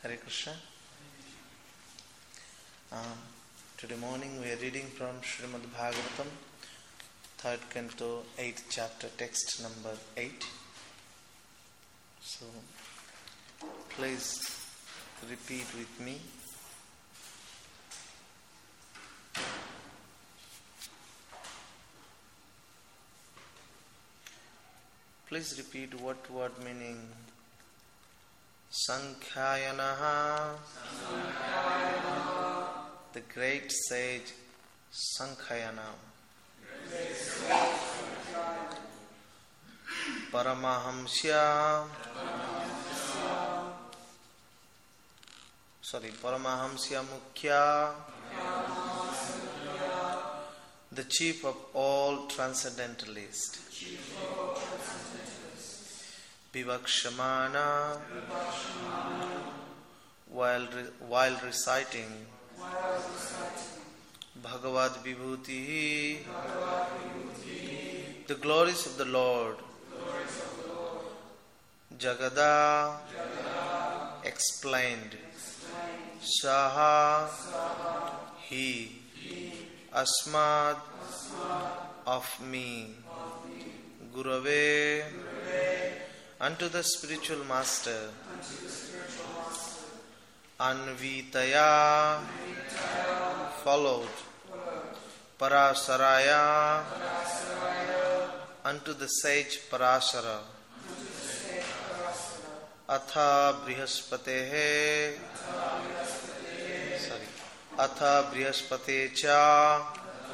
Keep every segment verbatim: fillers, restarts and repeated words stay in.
Hare Krishna. Um, today morning we are reading from Srimad Bhagavatam, third canto, eighth chapter, text number eight. So, please repeat with me. Please repeat what word meaning. Sankhayanaha, the great sage Sankhayana, Paramahamsya, sorry, Paramahamsya Mukhya, the chief of all transcendentalists. Vivakshamana, while re, while reciting, Bhagavad Vibhuti, the glories of the Lord, Jagada, explained, Saha, he, Asmad, of me, Gurave, unto the spiritual master, Anvitaya, followed, Parasaraya, unto the sage Parasara, Atha Brihaspatehe, sorry, Atha Brihaspatecha,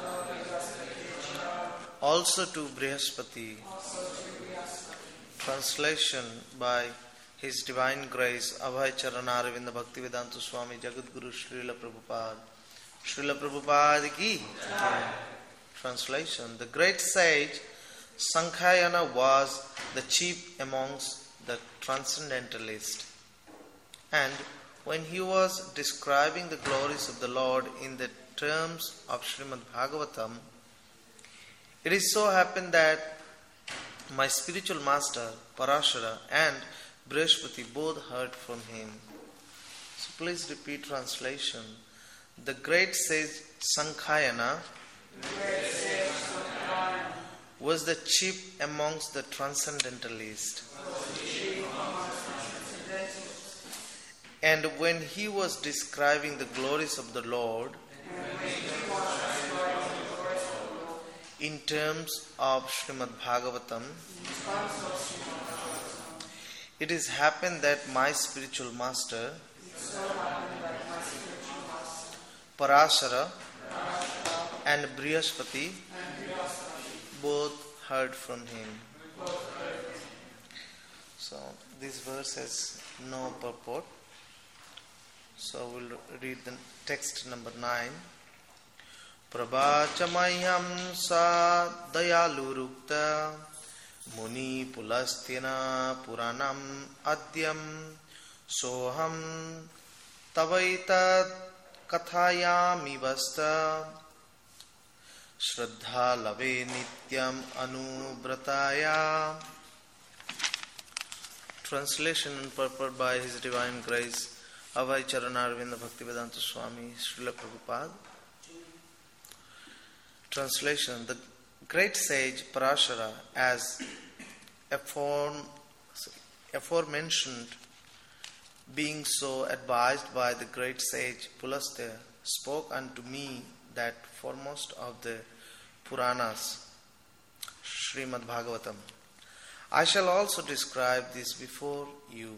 also to Brihaspati. Translation by His Divine Grace Abhay Charanaravinda Bhaktivedanta Swami Jagadguru Srila Prabhupada. Srila Prabhupada ki. Translation: the great sage Sankhayana was the chief amongst the transcendentalists, and when he was describing the glories of the Lord in the terms of Srimad Bhagavatam, it is so happened that my spiritual master Parashara and Brihaspati both heard from him. So please repeat translation. The great sage Sankhayana was the chief amongst the transcendentalists. And when he was describing the glories of the Lord in terms of Srimad Bhagavatam, it has happened that my spiritual master Parashara and Brihaspati both heard from him. So this verse has no purport. So we'll read the text number nine. Prabhachamayam sa dayalurukta muni pulastina puranam adyam soham tavaita kathayami vasta shraddha lave nityam anubrataya. Translation and purport by His Divine Grace Abhay Charanaravinda Bhaktivedanta Swami Srila Prabhupada. Translation: the great sage Parashara, as aforem, aforementioned, being so advised by the great sage Pulastya, spoke unto me that foremost of the Puranas, Srimad Bhagavatam. I shall also describe this before you,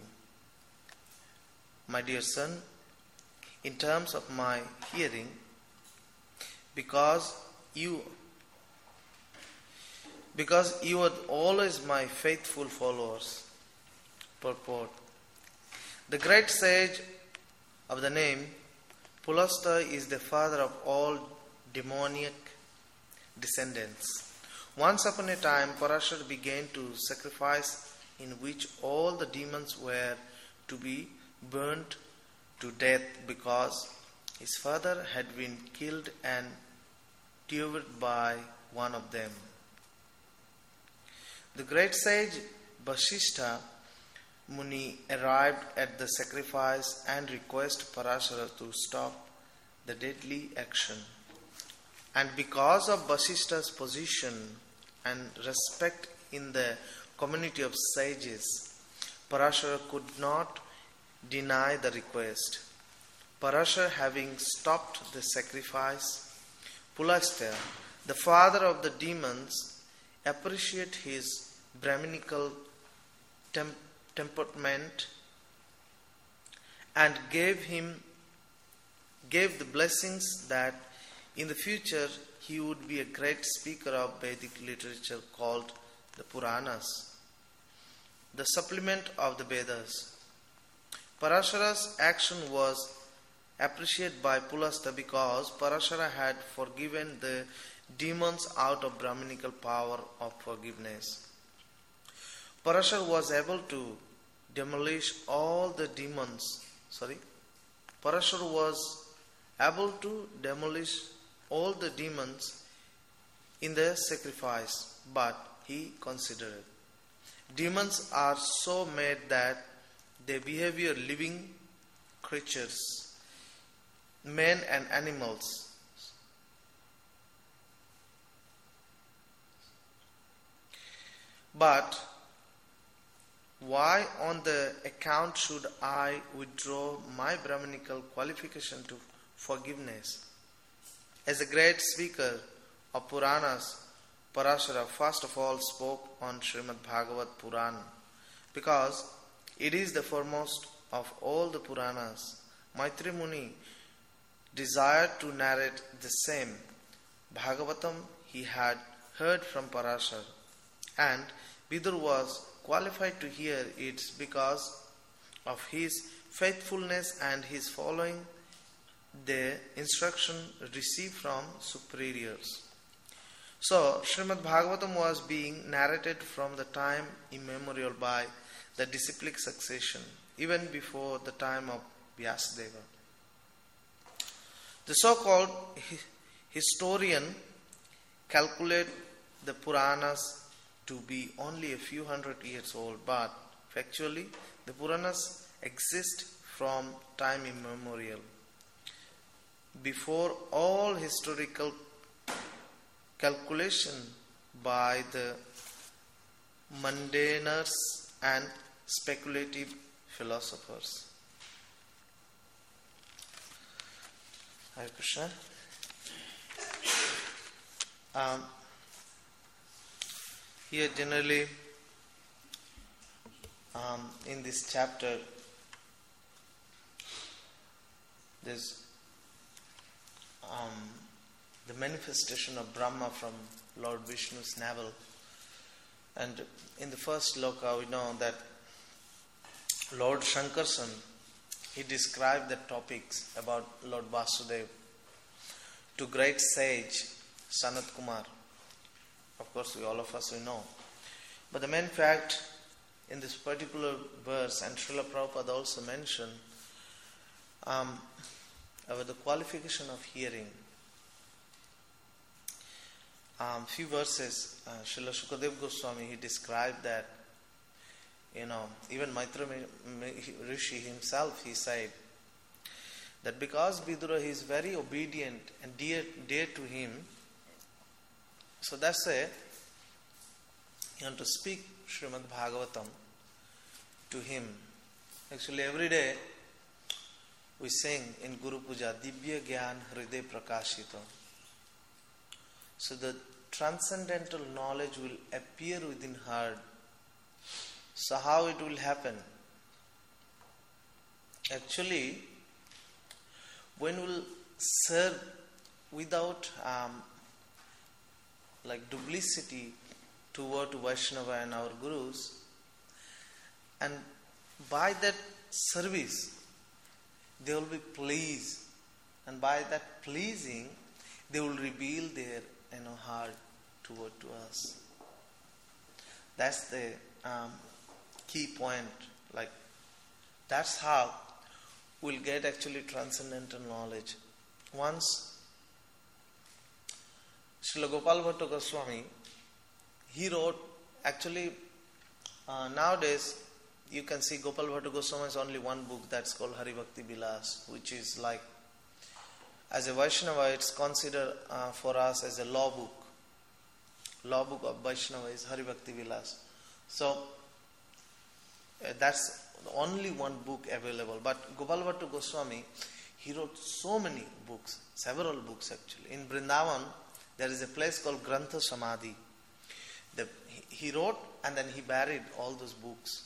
my dear son, in terms of my hearing, because You, because you are always my faithful followers. Purport: the great sage of the name Pulastya is the father of all demoniac descendants. Once upon a time, Parashara began to sacrifice in which all the demons were to be burnt to death because his father had been killed and devoured by one of them. The great sage Vasishtha Muni arrived at the sacrifice and requested Parashara to stop the deadly action. And because of Vasishta's position and respect in the community of sages, Parashara could not deny the request. Parashara having stopped the sacrifice, Pulastya, the father of the demons, appreciated his Brahminical temp- temperament and gave him gave the blessings that in the future he would be a great speaker of Vedic literature called the Puranas, the supplement of the Vedas. Parashara's action was appreciated by Pulastya because Parashara had forgiven the demons out of Brahminical power of forgiveness. Parashara was able to demolish all the demons. Sorry, Parashara was able to demolish all the demons in the sacrifice, but he considered demons are so made that they behavior living creatures, men and animals. But why on the account should I withdraw my Brahminical qualification to forgiveness? As a great speaker of Puranas, Parashara first of all spoke on Srimad Bhagavat Purana because it is the foremost of all the Puranas. Maitri Muni desired to narrate the same Bhagavatam he had heard from Parashara, and Vidur was qualified to hear it because of his faithfulness and his following the instruction received from superiors. So, Srimad Bhagavatam was being narrated from the time immemorial by the disciplic succession, even before the time of Vyasadeva. The so-called historian calculate the Puranas to be only a few hundred years old, but factually the Puranas exist from time immemorial. Before all historical calculation by the mundaners and speculative philosophers. Hare Krishna. Um, here generally um, in this chapter there's um, the manifestation of Brahma from Lord Vishnu's navel. And in the first sloka we know that Lord Shankarsan, he described the topics about Lord Vasudeva to great sage Sanat Kumar. Of course, we all of us we know. But the main fact in this particular verse, and Srila Prabhupada also mentioned um, about the qualification of hearing. Um, few verses, uh, Srila Shukadev Goswami, he described that, you know, even Maitra Rishi himself, he said that because Vidura is very obedient and dear, dear to him, so that's why you want to speak Srimad Bhagavatam to him. Actually, every day we sing in Guru Puja, Dibya Gyan Hriday Prakashita. So the transcendental knowledge will appear within her. So how it will happen? Actually, when we will serve without um, like duplicity toward Vaishnava and our Gurus, and by that service they will be pleased, and by that pleasing they will reveal their you know heart toward to us. That's the um, key point. Like that's how we'll get actually transcendental knowledge. Once Srila Gopal Bhatta Goswami, he wrote, actually uh, nowadays you can see Gopal Bhatta Goswami has only one book that's called Hari Bhakti Vilas, which is like, as a Vaishnava, it's considered uh, for us as a law book. Law book of Vaishnava is Hari Bhakti Vilas. So, uh, that's only one book available. But Gopal Bhatta Goswami, he wrote so many books, several books actually. In Vrindavan, there is a place called Grantha Samadhi. The, he, he wrote and then he buried all those books.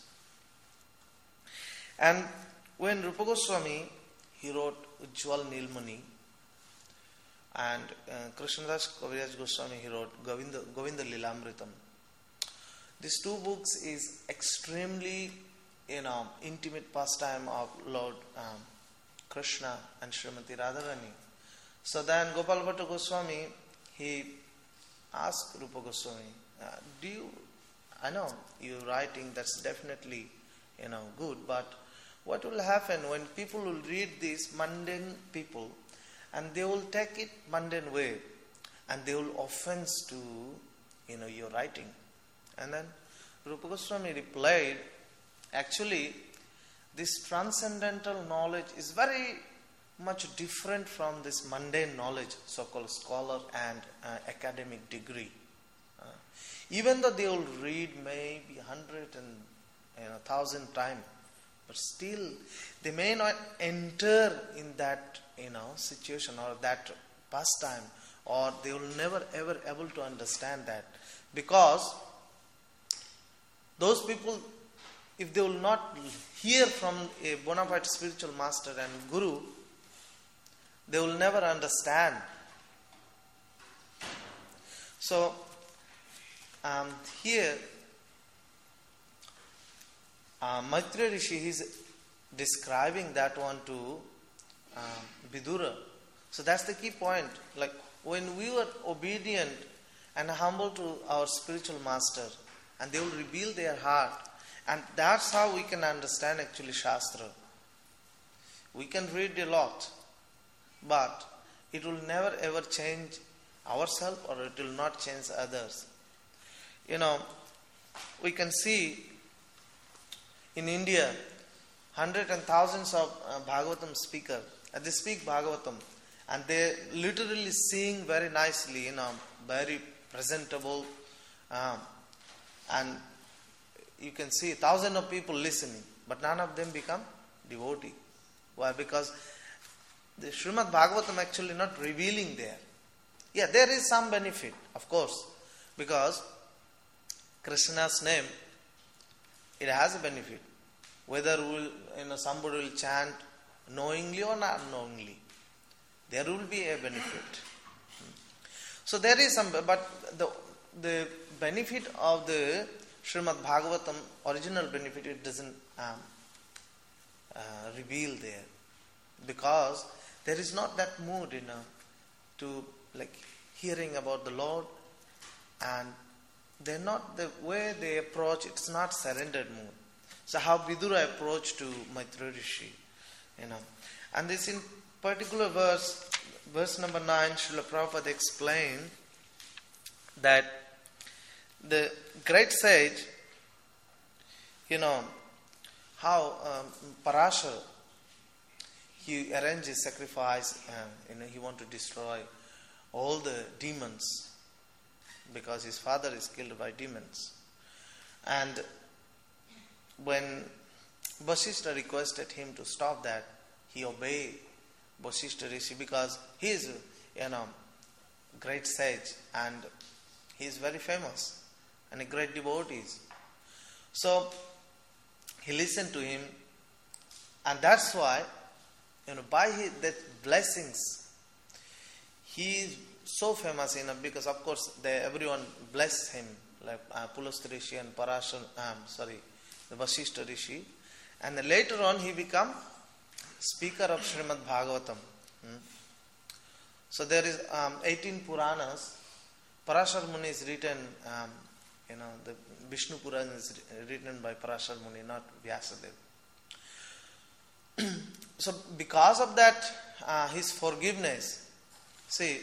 And when Rupa Goswami, he wrote Ujjwal Nilmani, and uh, Krishnadas Kaviraj Goswami, he wrote Govinda, Govinda Lilamritam. These two books is extremely, you know, intimate pastime of Lord um, Krishna and Srimati Radharani. So then Gopal Bhatta Goswami, he asked Rupa Goswami, uh, do you, I know you writing, that's definitely, you know, good, but what will happen when people will read these mundane people and they will take it mundane way and they will offense to, you know, your writing? And then Rupa Goswami replied, actually, this transcendental knowledge is very much different from this mundane knowledge, so-called scholar and uh, academic degree. Uh, even though they will read maybe hundred and you know thousand times, but still they may not enter in that you know situation or that pastime, or they will never ever able to understand that, because those people, if they will not hear from a bona fide spiritual master and guru, they will never understand. So, um, here, uh, Maitreya Rishi is describing that one to uh, Vidura. So that's the key point. Like, when we were obedient and humble to our spiritual master, and they will reveal their heart, and that's how we can understand actually Shastra. We can read a lot, but it will never ever change ourselves, or it will not change others. You know, we can see in India hundreds and thousands of uh, Bhagavatam speakers, and they speak Bhagavatam, and they literally sing very nicely, you know, very presentable, um, and you can see thousands of people listening, but none of them become devotee. Why? Because the Srimad Bhagavatam actually not revealing there. Yeah, there is some benefit, of course, because Krishna's name, it has a benefit. Whether will, you know, somebody will chant knowingly or not knowingly, there will be a benefit. So there is some, but the the benefit of the Srimad Bhagavatam, original benefit, it doesn't um, uh, reveal there, because there is not that mood, you know, to like hearing about the Lord, and they're not the way they approach. It's not surrendered mood. So how Vidura approached to Maitreya Rishi, you know, and this in particular verse, verse number nine, Srila Prabhupada explained that the great sage, you know, how um, Parashara, he arranged his sacrifice, and you know, he wanted to destroy all the demons because his father is killed by demons. And when Vasishtha requested him to stop that, he obeyed Vasishtha Rishi, because he is, you know, great sage and he is very famous and a great devotee. So he listened to him, and that's why, you know, by his that blessings, he is so famous, you know, because of course they, everyone bless him, like uh, Pulastya Rishi and Parashar, um, sorry, the Vasishtha Rishi, and then later on he become speaker of Srimad Bhagavatam. Hmm? So there is um, eighteen Puranas. Parashar Muni is written, um, you know, the Vishnu Puran is written by Parashar Muni, not Vyasadeva. So because of that, uh, his forgiveness, see,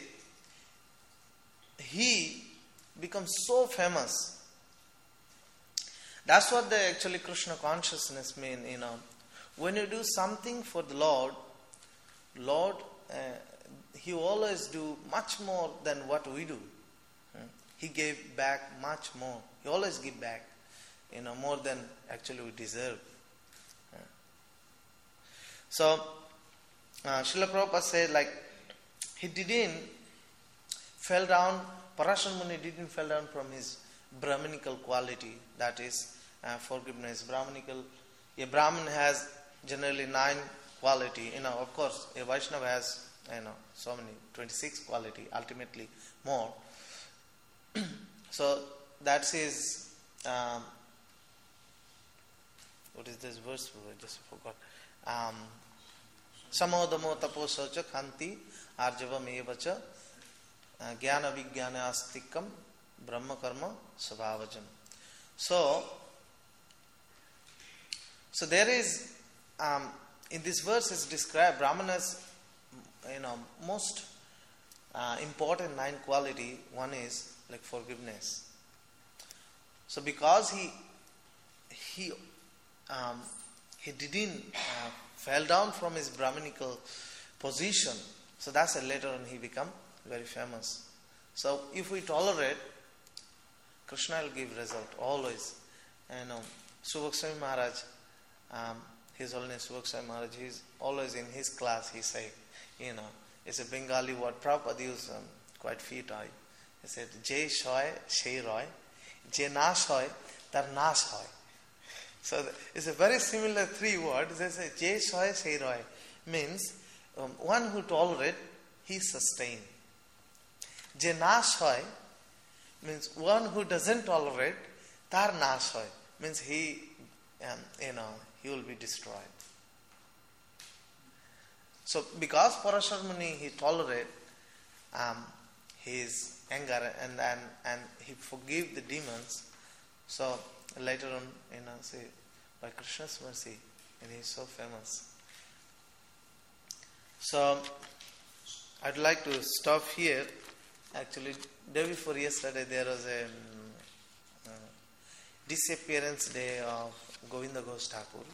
he becomes so famous, That's what the actually Krishna consciousness mean, you know. When you do something for the Lord, Lord, uh, He always do much more than what we do. Hmm? He gave back much more. He always give back, you know, more than actually we deserve. Hmm. So, uh, Srila Prabhupada said, like, he didn't fell down, Parashar Muni didn't fell down from his Brahminical quality, that is uh, forgiveness. Brahminical, a Brahmin has generally nine quality, you know, of course, a Vaishnava has, you know, so many, twenty-six quality, ultimately more. So, that's his, um, what is this verse? I just forgot. Um, Samodamo taposacha khanti arjavam evacha jnana vijnana astikam brahma karma svabhavajam. So, so there is, um, in this verse is described Brahmana's, you know, most uh, important nine quality. One is like forgiveness. So because he he um, he didn't uh, fell down from his Brahminical position, so that's a later on he become very famous. So if we tolerate, Krishna will give result always. And um, Subhaksami Maharaj, um, His Holiness Subhaksami Maharaj, he is always in his class. He say, you know, it's a Bengali word. Prabhupada used um, quite few times. He said, "Jay shoy, shei roy, je nash hoy, tar nash hoy." So it's a very similar three words. They say, "Jay shoy, shei roy," means um, one who tolerate, he sustain. Je nash hoy means one who doesn't tolerate, tar nash hoy means he, um, you know, he will be destroyed. So because Parashar Muni he tolerate um, his anger and, and and he forgive the demons. So later on, you know, say by Krishna's mercy, and he is so famous. So I'd like to stop here. Actually, day before yesterday there was a um, uh, disappearance day of Govinda Ghosh Thakur.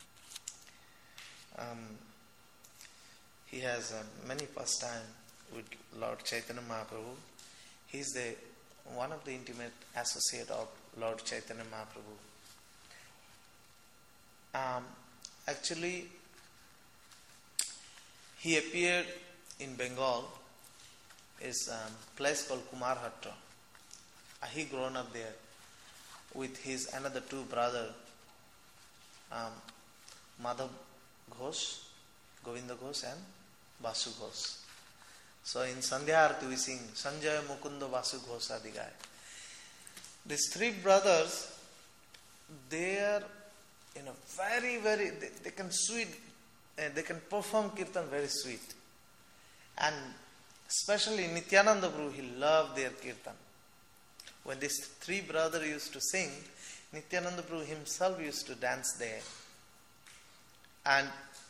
Um, he has uh, many pastime with Lord Chaitanya Mahaprabhu. He is the one of the intimate associate of Lord Chaitanya Mahaprabhu. Um, actually, he appeared in Bengal. Is a um, place called Kumarhatra. Uh, he grown up there with his another two brother, um, Madhav Ghosh, Govinda Ghosh and Vasu Ghosh. So in Sandhya Arati we sing Sanjaya Mukunda Vasu Ghosh Adigai. These three brothers, they are, you know, very, very, they, they can sweet, uh, they can perform kirtan very sweet. And especially Nityananda Prabhu, he loved their kirtan. When these three brothers used to sing, Nityananda Prabhu himself used to dance there. And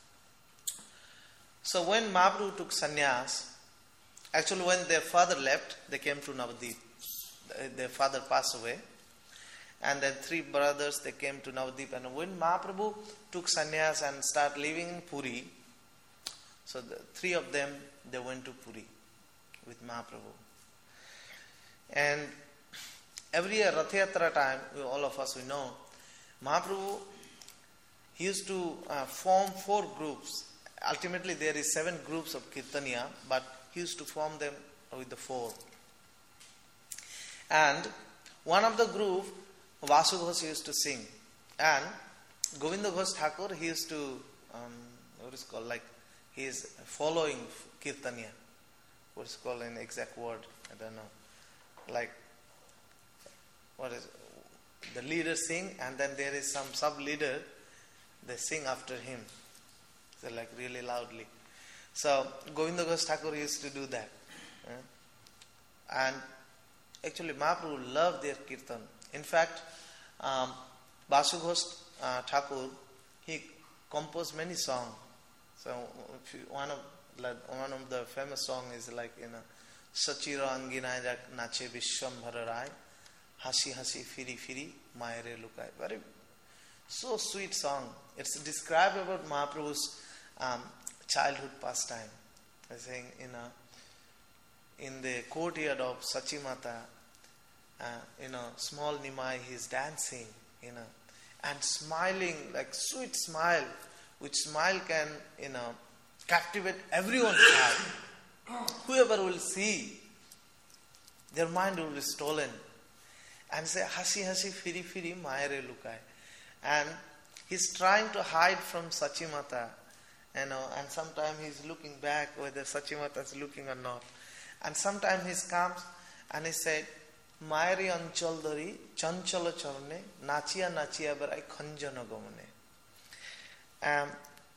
so when Mahaprabhu took sannyas, actually when their father left, they came to Navadip. Their father passed away. And then three brothers, they came to Navadip. And when Mahaprabhu took sannyas and started living in Puri, so the three of them, they went to Puri with Mahaprabhu. And every year, Rath Yatra time, we, all of us, we know, Mahaprabhu, he used to uh, form four groups. Ultimately, there is seven groups of Kirtaniya, but he used to form them with the four. And one of the group, Vasu Ghosh used to sing. And Govinda Ghosh Thakur, he used to, um, what is called, like, he is following Kirtaniya. What is called an exact word? I don't know. Like, what is the leader sing, and then there is some sub-leader, they sing after him. So like really loudly. So Govinda Ghosh Thakur used to do that. And actually Mahaprabhu loved their kirtan. In fact, um, Vasu Ghosh uh, Thakur, he composed many songs. So if you, one of like, one of the famous song is like, you know, Sachira Anginaya Nache Vishwambhara Rai, Hasi Hasi Firi Firi Mayare Lukai. Very so sweet song. It's described about Mahaprabhu's um, childhood pastime. I saying in a, in the courtyard of Sachimata, uh, you know, small Nimai, he's dancing, you know, and smiling like sweet smile, which smile can, you know, captivate everyone's heart. Whoever will see, their mind will be stolen. And say, Hasi Hasi Firi Firi Mayare Lukai. And he's trying to hide from Sachimata, you know, and sometimes he's looking back whether Sachimata is looking or not. And sometimes he comes and he said, Mayari Anchal Dhari Chanchala Charne Nachia Nachia Barai Khanjana Gomane. Um,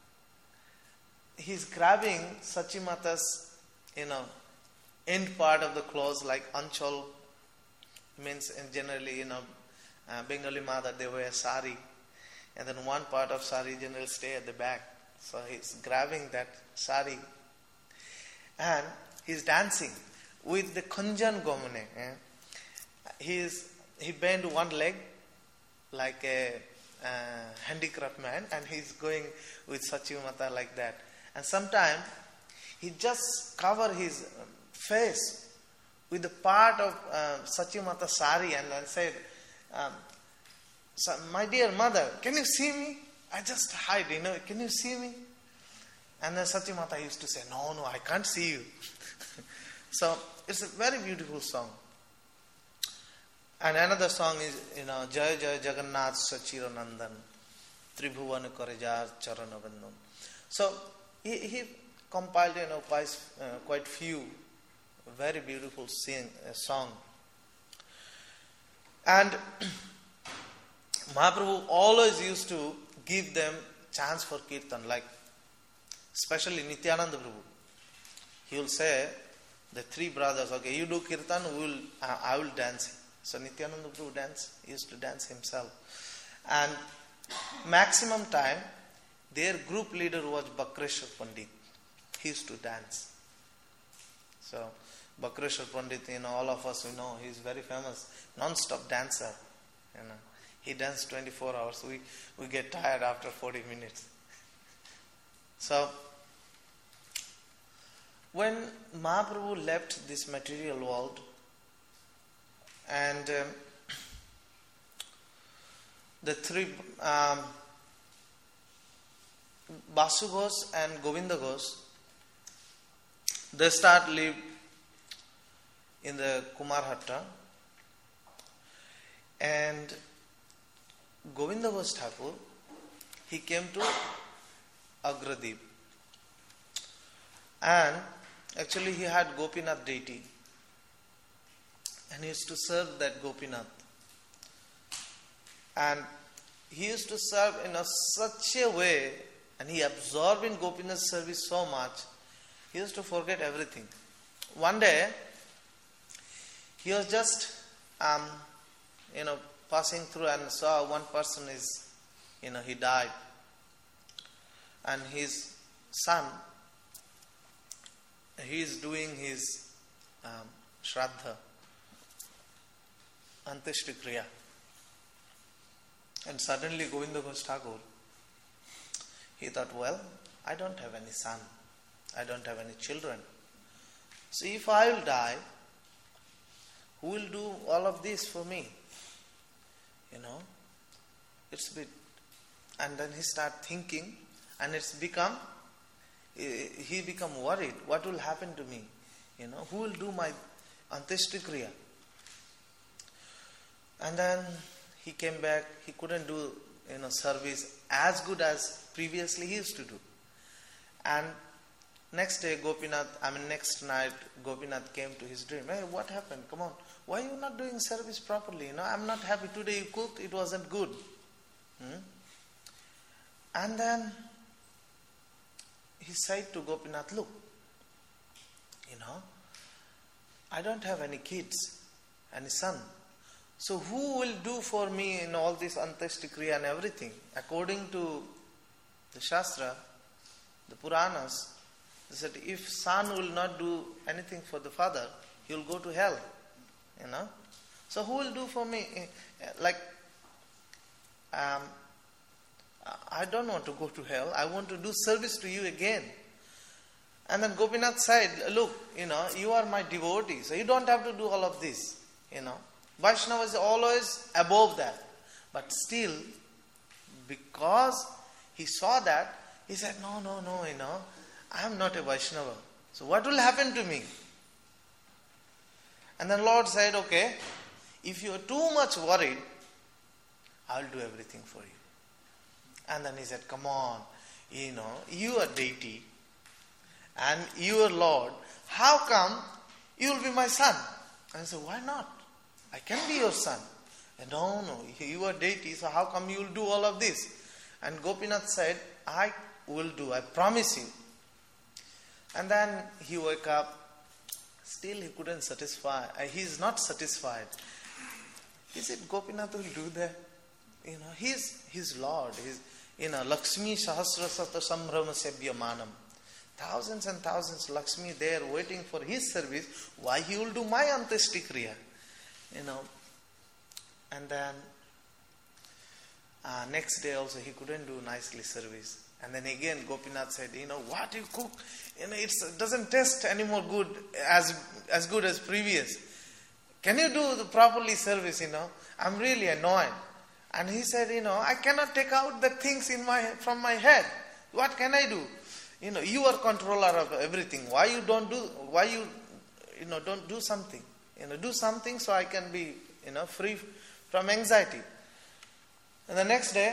he's grabbing Sachimata's, you know, end part of the clothes, like Anchal means in generally, you know, uh, Bengali mother, they wear sari. And then one part of sari generally stay at the back. So he's grabbing that sari. And he's dancing with the Khanjan Gomane. Eh? He's, he bent one leg like a uh, handicraft man, and he's going with Sachimata like that. And sometimes he just cover his face with the part of uh, Sachimata sari and then said, um, so, my dear mother, can you see me? I just hide, you know, can you see me? And then Sachimata used to say, no, no, I can't see you. So it's a very beautiful song. And another song is, you know, Jaya Jaya Jagannath Sachiranandan Tribhuvan Karajar Charanavandam. So he, he compiled, you know, quite, uh, quite few very beautiful sing, uh, song. And Mahaprabhu always used to give them chance for kirtan, like especially Nityananda Prabhu. He will say, the three brothers, okay, you do kirtan, we will, uh, I will dance. So Nityananda Prabhu dance, he used to dance himself. And maximum time, their group leader was Bakreshwar Pandit. He used to dance. So Bakreshwar Pandit, you know, all of us, we know, he is very famous, non-stop dancer. You know, he dances twenty-four hours. We, we get tired after forty minutes. So, when Mahaprabhu left this material world, and um, the three, um, Basu Ghosh and Govinda Ghosh, they start live in the Kumarhatta, and Govinda Ghosh Thakur, he came to Agradip, and actually he had Gopinath deity, and he used to serve that Gopinath, and he used to serve in a, such a way, and he absorbed in Gopinath's service so much, he used to forget everything. One day, he was just, um, you know, passing through and saw one person is, you know, he died. And his son, he is doing his um, Shraddha, Antishti Kriya. And suddenly Govinda Ghosh Thakur, he thought, well, I don't have any son. I don't have any children. So if I will die, who will do all of this for me? You know, it's a bit, and then he start thinking, and it's become, he become worried. What will happen to me? You know, who will do my Antishti Kriya? And then he came back. He couldn't do, you know, service as good as previously he used to do. And next day, Gopinath, I mean next night, Gopinath came to his dream. Hey, what happened? Come on. Why are you not doing service properly? You know, I'm not happy. Today you cooked, it wasn't good. Hmm? And then he said to Gopinath, look, you know, I don't have any kids, any son. So who will do for me in all this Antishti Kriya and everything? According to the Shastra, the Puranas, they said if son will not do anything for the father, he will go to hell. You know. So who will do for me? Like, um, I don't want to go to hell. I want to do service to you again. And then Gopinath said, look, you know, you are my devotee, so you don't have to do all of this. You know, Vaishnava is always above that. But still, because he saw that, he said, no, no, no, you know, I am not a Vaishnava. So what will happen to me? And then Lord said, okay, if you are too much worried, I will do everything for you. And then he said, come on, you know, you are deity and you are Lord. How come you will be my son? And I said, why not? I can be your son. And no, no, you are deity, so how come you will do all of this? And Gopinath said, I will do, I promise you. And then he woke up. Still he couldn't satisfy. He is not satisfied. He said, Gopinath will do that. You know, he is his Lord. He's, you know, Lakshmi Sahasrasata Sambrahma Sebhyamanam. Thousands and thousands of Lakshmi there waiting for his service. Why he will do my Anteshti Kriya? You know. And then uh, next day also he couldn't do nicely service. And then again Gopinath said, you know, what you cook, you know, it's, it doesn't taste anymore good as as good as previous. Can you do the properly service, you know? I'm really annoyed. And he said, you know, I cannot take out the things in my from my head. What can I do? You know, you are controller of everything. Why you don't do, why you, you know, don't do something? You know, do something so I can be, you know, free from anxiety. And the next day,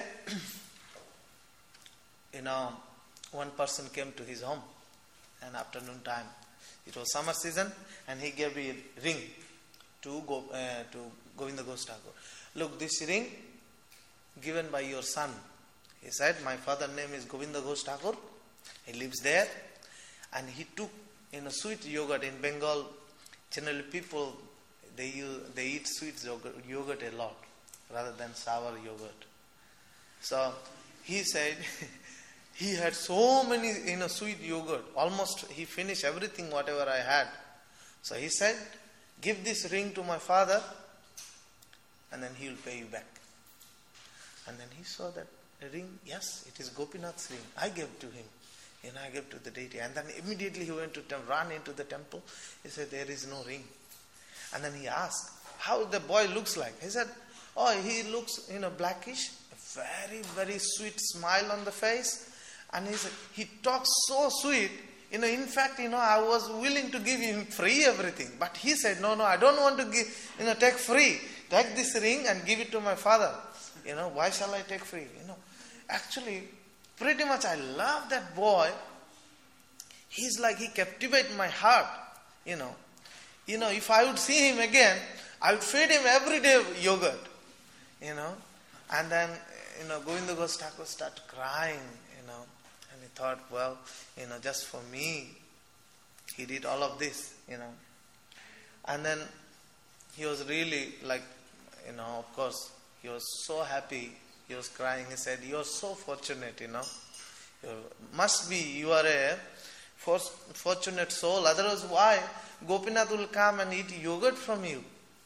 you know, one person came to his home in afternoon time. It was summer season, and he gave a ring to go uh, to Govinda Ghosh Thakur. Look, this ring given by your son. He said, my father's name is Govinda Ghosh Thakur. He lives there, and he took, you know, sweet yogurt. In Bengal, generally people they use, they eat sweet yogurt, yogurt a lot rather than sour yogurt. So he said. He had so many, you know, sweet yogurt. Almost he finished everything, whatever I had. So he said, give this ring to my father, and then he will pay you back. And then he saw that ring. Yes, it is Gopinath's ring. I gave to him. You know, I gave to the deity. And then immediately he went to tem- run into the temple. He said, there is no ring. And then he asked, how the boy looks like. He said, oh, he looks, you know, blackish. A very, very sweet smile on the face. And he said, he talks so sweet, you know, in fact, you know, I was willing to give him free everything. But he said, no, no, I don't want to give, you know, take free. Take this ring and give it to my father. You know, why shall I take free? You know, actually, pretty much I love that boy. He's like, he captivates my heart, you know. You know, if I would see him again, I would feed him every day yogurt, you know. And then, you know, Govinda Ghosh Thakur started crying, you know. And he thought, well, you know, just for me, he did all of this, you know. And then he was really like, you know, of course, he was so happy. He was crying. He said, you are so fortunate, you know. You must be, you are a for, fortunate soul. Otherwise, why? Gopinath will come and eat yogurt from you.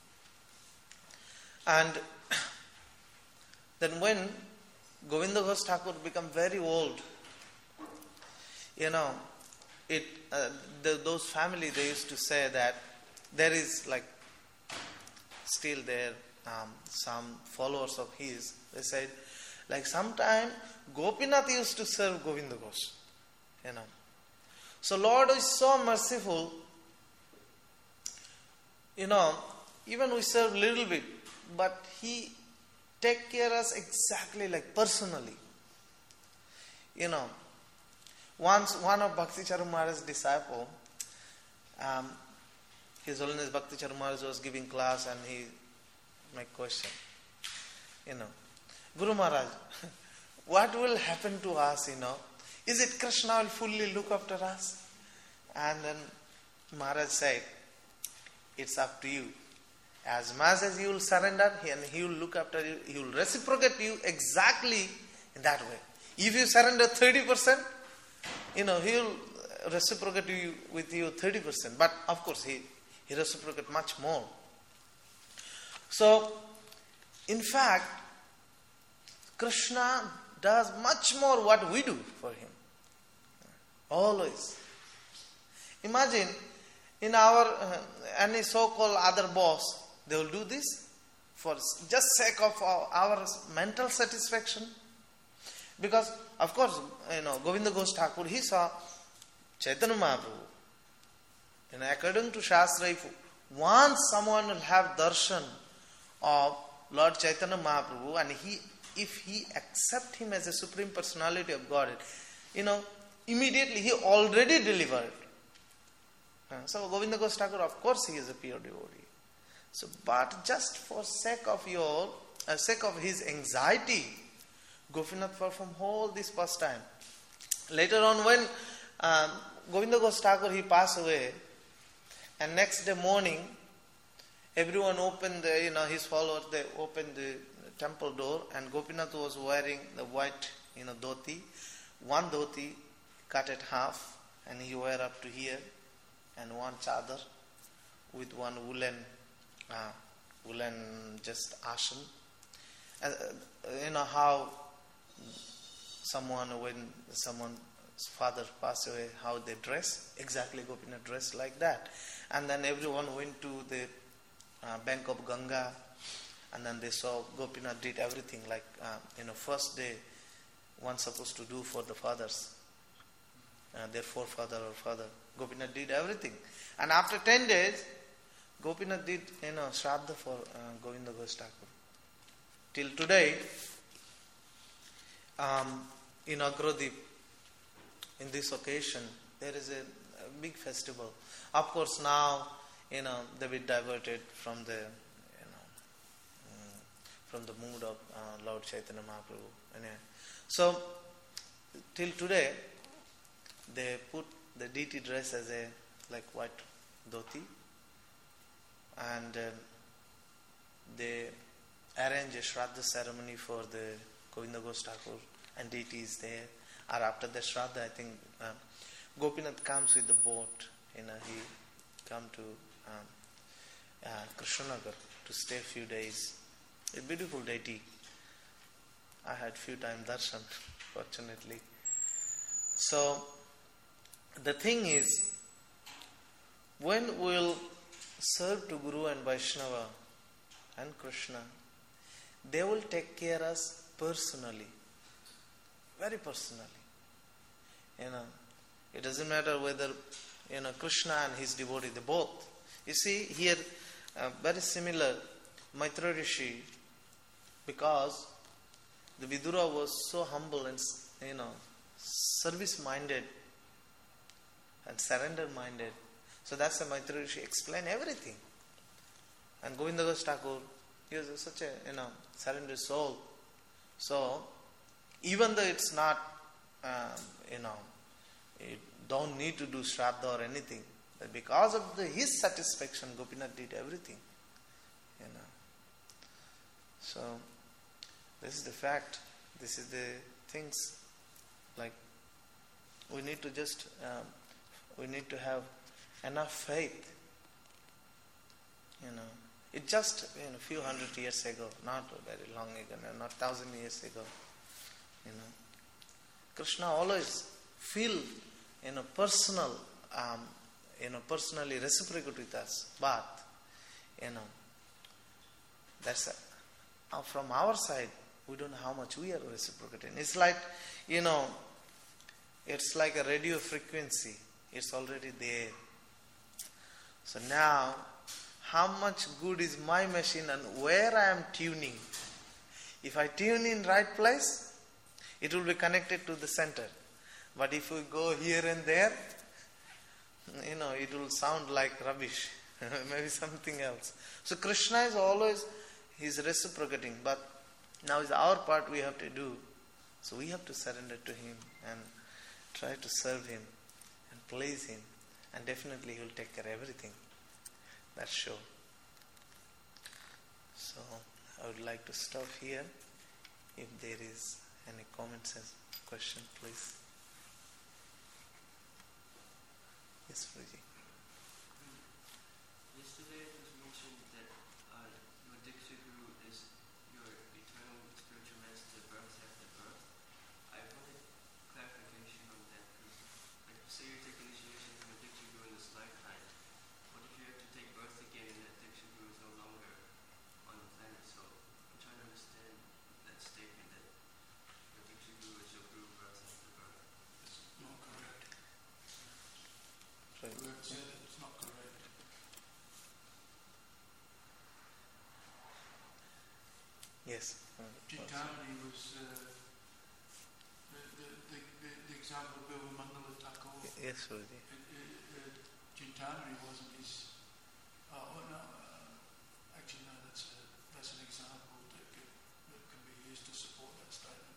And then when Govinda Ghosh Thakur became very old, you know, it uh, the, those families, they used to say that there is like still there um, some followers of his. They said, like sometime Gopinath used to serve Govinda Ghosh, you know. So Lord is so merciful, you know, even we serve little bit, but He take care of us exactly like personally. You know, once one of Bhakti Charu Maharaj's disciple, um, His Holiness Bhakti Charu Maharaj was giving class and he made question, you know, Guru Maharaj, what will happen to us, you know? Is it Krishna will fully look after us? And then Maharaj said, it's up to you. As much as you will surrender, and He will look after you, He will reciprocate you exactly in that way. If you surrender thirty percent, you know, He will reciprocate you with you thirty percent. But of course, He, he reciprocates much more. So, in fact, Krishna does much more what we do for him. Always. Imagine, in our, uh, any so-called other boss, they will do this for just sake of our, our mental satisfaction. Because, of course, you know, Govinda Ghosh Thakur, he saw Chaitanya Mahaprabhu. You know, according to Shastra, if once someone will have darshan of Lord Chaitanya Mahaprabhu, and he, if he accept him as a Supreme Personality of Godhead, you know, immediately he already delivered. Uh, so Govinda Ghosh Thakur, of course, he is a pure devotee. So, but just for sake of your, uh, sake of his anxiety, Gopinath performed all this pastime. Later on, when um, Govinda Ghosh Thakur, he passed away, and next day morning, everyone opened, the, you know, his followers, they opened the temple door, and Gopinath was wearing the white, you know, dhoti. One dhoti cut at half, and he wear up to here, and one chadar with one woolen, uh, woolen just ashan. Uh, you know how someone, when someone's father passed away, how they dress? Exactly, Gopinath dressed like that. And then everyone went to the uh, bank of Ganga, and then they saw Gopinath did everything like, uh, you know, first day, one supposed to do for the fathers, uh, their forefather or father. Gopinath did everything. And after ten days, Gopinath did, you know, Shraddha for uh, Govinda Ghosh Thakur. Till today, um, in Agrodip, in this occasion, there is a, a big festival. Of course, now, you know, they will diverted from the, you know, um, from the mood of uh, Lord Chaitanya Mahaprabhu. Anyway. So, till today, they put the deity dress as a, like white dhoti, and um, they arrange a Shraddha ceremony for the Govinda Ghosh Thakur, and deity is there. Or after the Shraddha, I think uh, Gopinath comes with the boat. You know, he come to um, uh, Krishnanagar to stay a few days. A beautiful deity. I had few times darshan, fortunately. So, the thing is, when we'll serve to Guru and Vaishnava and Krishna, they will take care of us personally. Very personally. You know, it doesn't matter whether, you know, Krishna and his devotee, they both. You see, here, uh, very similar, Maitra Rishi, because the Vidura was so humble and, you know, service-minded and surrender-minded. So that's why Maitra Rishi explained everything. And Govinda Ghosh Thakur, he was such a, you know, surrendered soul. So, even though it's not, um, you know, you don't need to do Shraddha or anything, but because of the, his satisfaction, Gopinath did everything. You know. So, this is the fact. This is the things. Like, we need to just, um, we need to have enough faith. You know, it just, you know, a few hundred years ago, not very long ago, not thousand years ago. You know, Krishna always feel, you know, personal, um, you know, personally reciprocate with us. But, you know, that's a, uh, from our side, we don't know how much we are reciprocating. It's like, you know, it's like a radio frequency. It's already there. So now, how much good is my machine and where I am tuning? If I tune in right place, it will be connected to the center. But if we go here and there, you know, it will sound like rubbish. Maybe something else. So Krishna is always, he is reciprocating. But now is our part we have to do. So we have to surrender to him and try to serve him and please him. And definitely he will take care of everything. That's sure. So I would like to stop here. If there is any comments or question, please. Yes, Fuji. Yesterday it was mentioned that uh, your Diksha say you take initiation from a Diksha Guru in this lifetime, what if you have to take birth again and that Diksha Guru is no longer on the planet? So I'm trying to understand that statement that the Diksha Guru is your Guru birth after birth. It's not correct. Right. Whoever said it, it's not correct. Yes. Chintamani was uh, the, the, the, the, the example of Bilva Mangala Thakur. Yes, Guruji. Uh, uh, Chintamani wasn't his. Oh, oh no, uh, actually no. That's a, that's an example that, could, that can be used to support that statement.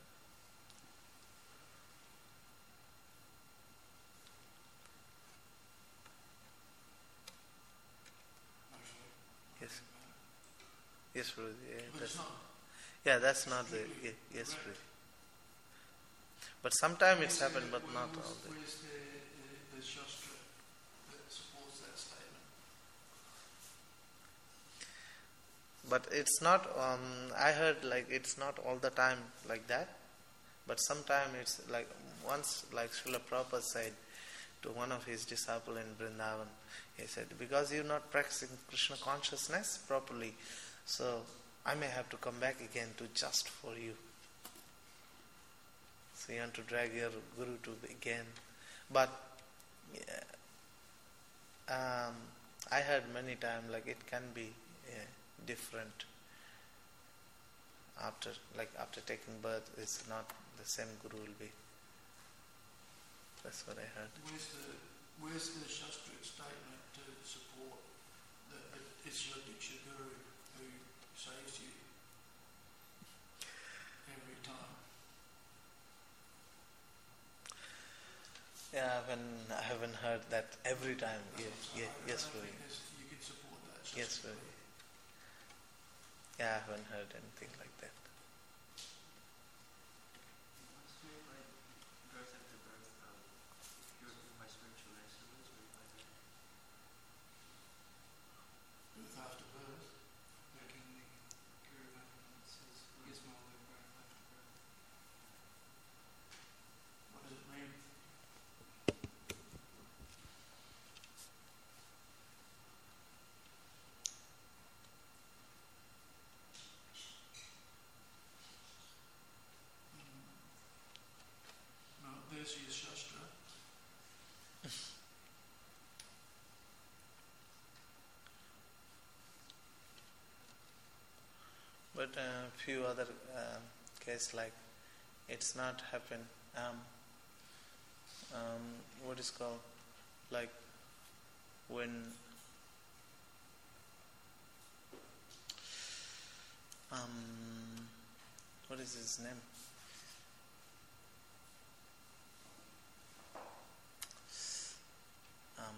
Actually, Yes. Yes, Guruji. Yeah, but that's, it's not. yeah, that's not the. Yeah, yes, correct. Guruji. But sometimes it's Where's happened, the- but not where's- all the. Where's the, the, the Shastra that supports that statement? But it's not. Um, I heard like it's not all the time like that. But sometimes it's like once, like Srila Prabhupada said to one of his disciples in Vrindavan, he said, because you're not practicing Krishna consciousness properly, so I may have to come back again to just for you. So you want to drag your guru to again. But yeah, um, I heard many times like it can be yeah, different. After like after taking birth, it's not the same guru will be. That's what I heard. Where's the where's the Shastric statement to support that it- it's your Diksha Guru who saves you every time? Yeah, I haven't, I haven't heard that every time. Yeah, yeah, I- yes, I don't Guru. think there's- you can support that. Yes, Shastra. Guru. Yeah, I haven't heard anything like that. What's meant by birth after birth? Um, you're by spiritual excellence or by that? Birth after birth. Like in the Guru Bhagavad it says, Gizmo like birth after birth. What does it mean? No, there's your Shastra. But a uh, few other uh, case like it's not happen. Um, um, what is called like when um, what is his name? Um,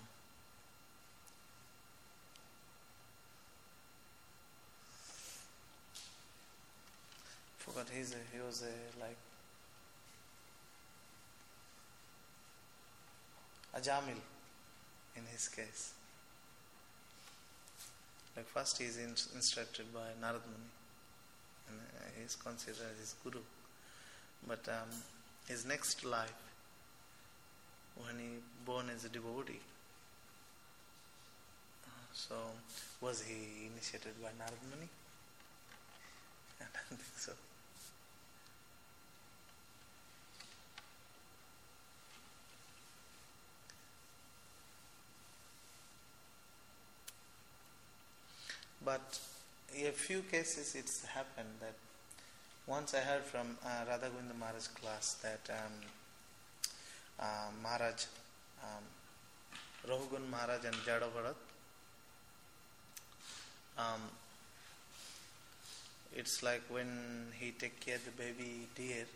forgot he's a, he was a like Ajamil in his case. Like first he is in, instructed by Narad Muni and uh, he is considered as his guru. But um, his next life, when he born as a devotee, uh, so was he initiated by Narad Muni? I don't think so. But a few cases it's happened that once I heard from uh, Radha Govinda Maharaj class that um, uh, Maharaj, um, Rahugun Maharaj and Jada Bharat, um, it's like when he take care of the baby deer,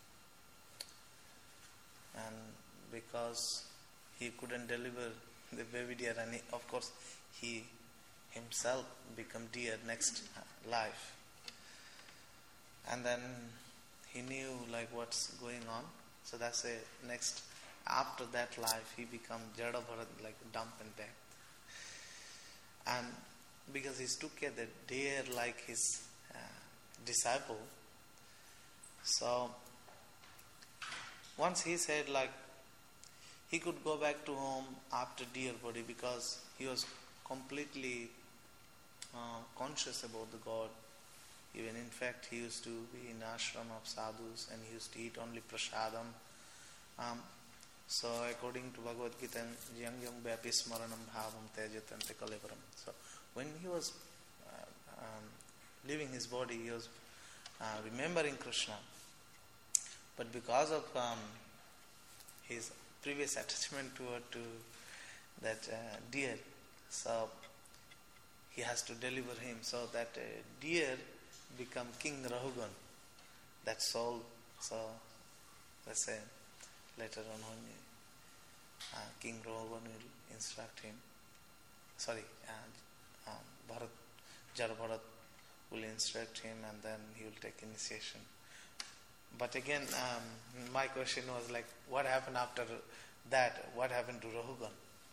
and because he couldn't deliver the baby deer, and he, of course he himself become deer next life, and then he knew like what's going on, so that's a next after that life he become Jada Bharat, like dump and death, and because he took care the deer like his uh, disciple, so once he said like he could go back to home after dear body because he was completely uh, conscious about the God. Even in fact, he used to be in ashram of sadhus and he used to eat only prasadam. Um, so according to Bhagavad Gita, yang yang vyapi smaranam bhavam tejatante kalevaram. So when he was uh, um, leaving his body, he was uh, remembering Krishna. But because of um, his previous attachment toward to that uh, deer, so he has to deliver him. So that uh, deer become King Rahugan, that soul. So let's say later on when uh, King Rahugan will instruct him, sorry, uh, um, Bharat, Jar Bharat will instruct him and then he will take initiation. But again, um, my question was like, what happened after that? What happened to Rahugan?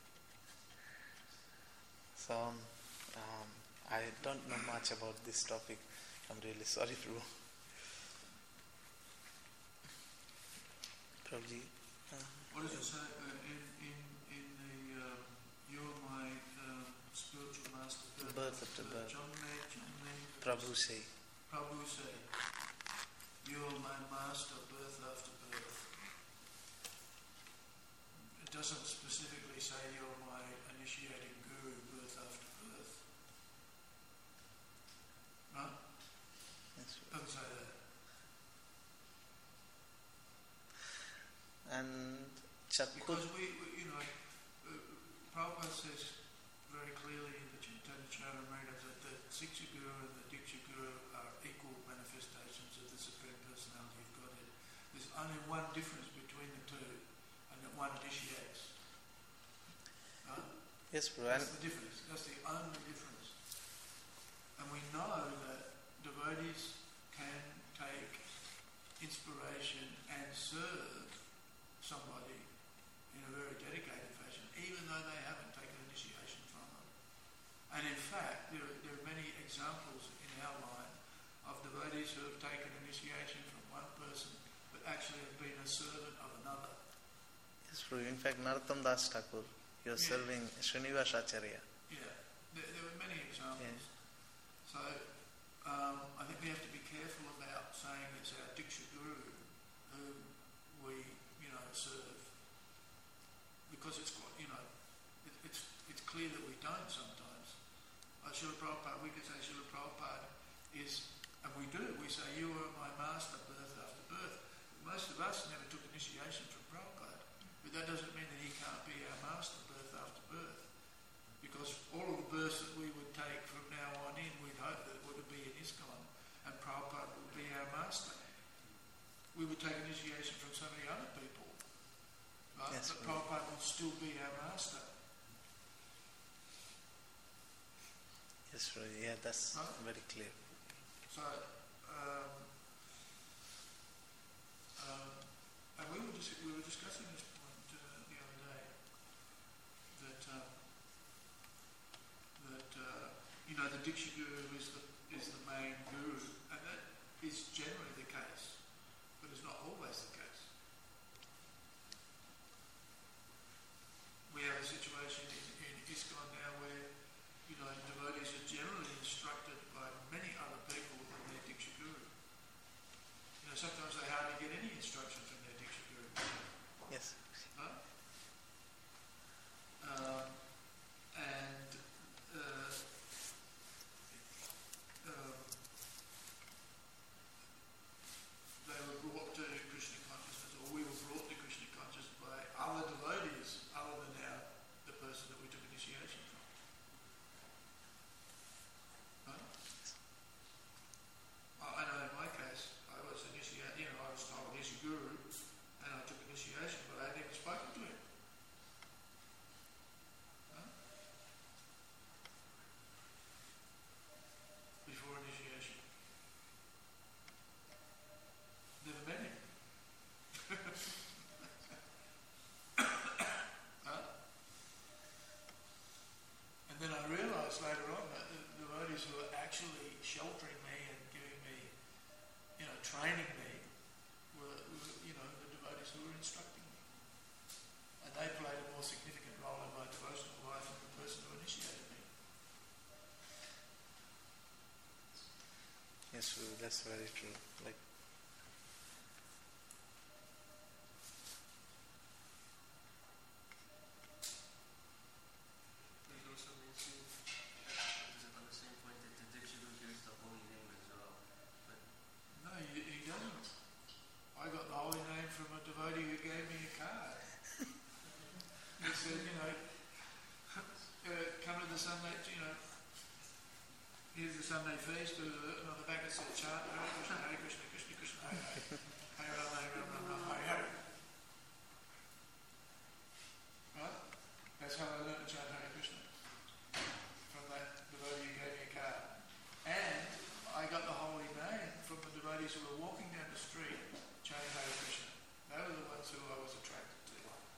So um, I don't know much about this topic. I'm really sorry, Prabhu. Prabhuji. Uh, What does it say uh, in, in, in the um, You're my um, spiritual master, birth, Birth after birth. John May, John May, Prabhu say. Prabhu say, You're my master, birth after birth. It doesn't specifically say you're my initiating guru, birth after birth. No? Yes. It doesn't say that. And Chakur. Because we, we you know, uh, Prabhupada says very clearly in the Chaitanya Charitamrita that the Siksha Guru and the Diksha Guru are equal manifestations of the Supreme Personality of Godhead. There's only one difference between the two, and that one initiates. Right? Yes, Prabhu. That's the difference. That's the only difference. And we know that devotees can take inspiration and serve somebody in a very dedicated fashion, even though they haven't taken initiation from them. And in fact, there are, there are many examples in our line of devotees who have taken initiation from one person but actually have been a servant of another. Yes, Prabhu. In fact, Narottam Das Thakur, he was Yeah. serving Srinivas Acharya. Yeah, there, there are many examples. Yeah. So um, I think we have to be careful about saying it's our Diksha Guru who we, you know, serve, because it's quite, you know, it, it's it's clear that we don't sometimes. Uh, Srila Prabhupada, we could say Srila Prabhupada is, and we do, we say, you are my master, birth after birth. Most of us never took initiation from Prabhupada, but that doesn't mean that he can't be our master, birth after birth. Because all of the births that we would take from now on in, we'd hope that it would be in ISKCON, and Prabhupada would be our master. We would take initiation from so many other people, right? Yes, but right. Prabhupada will still be our master. Yes, Prabhu. Yeah, that's Huh? very clear. So, um, um, and we were, dis- we were discussing this point uh, the other day, that um, that uh, you know the Diksha Guru is the is the main guru, and that is generally the case, but it's not always the case. We have a situation in, in ISKCON now where, you know, devotees are generally instructed by many other people than their Diksha Guru. You know, sometimes they hardly get any instruction from their Diksha Guru. Yes. Huh? Um, and uh, um, they were brought to Krishna consciousness, or we were brought to Krishna consciousness by other devotees other than our, the person that we took initiation from. Right? I I know in my case, I was initiated, you know, I was told he's a guru, and I took initiation, but I hadn't even spoken to him. Huh? Before initiation. Never met him. Huh? And then I realised later on that the devotees who were actually sheltering me and giving me, you know, training me, were, were you know, the devotees who were instructing me. And they more significant role in my devotional life than the person who initiated me. Yes, Guru, that's very true. Like, It also mentioned, it was on the same point that the Diksha Guru gives the holy name as well. But No, he, he doesn't. I got the holy name from a devotee who gave me a card. He said, you know, uh, come to the Sunday, you know, here's the Sunday feast, uh, and on the back it said, chant Hare Krishna, Hare Krishna, Krishna Krishna, Hare Hare, Hare Rama, Hare Rama, Rama Rama, Hare Hare. Right? That's how I learned to chant Hare Krishna. From that devotee who gave me a card. And I got the holy name from the devotees who were walking down the street chanting Hare Krishna. They were the ones who I was attracted to.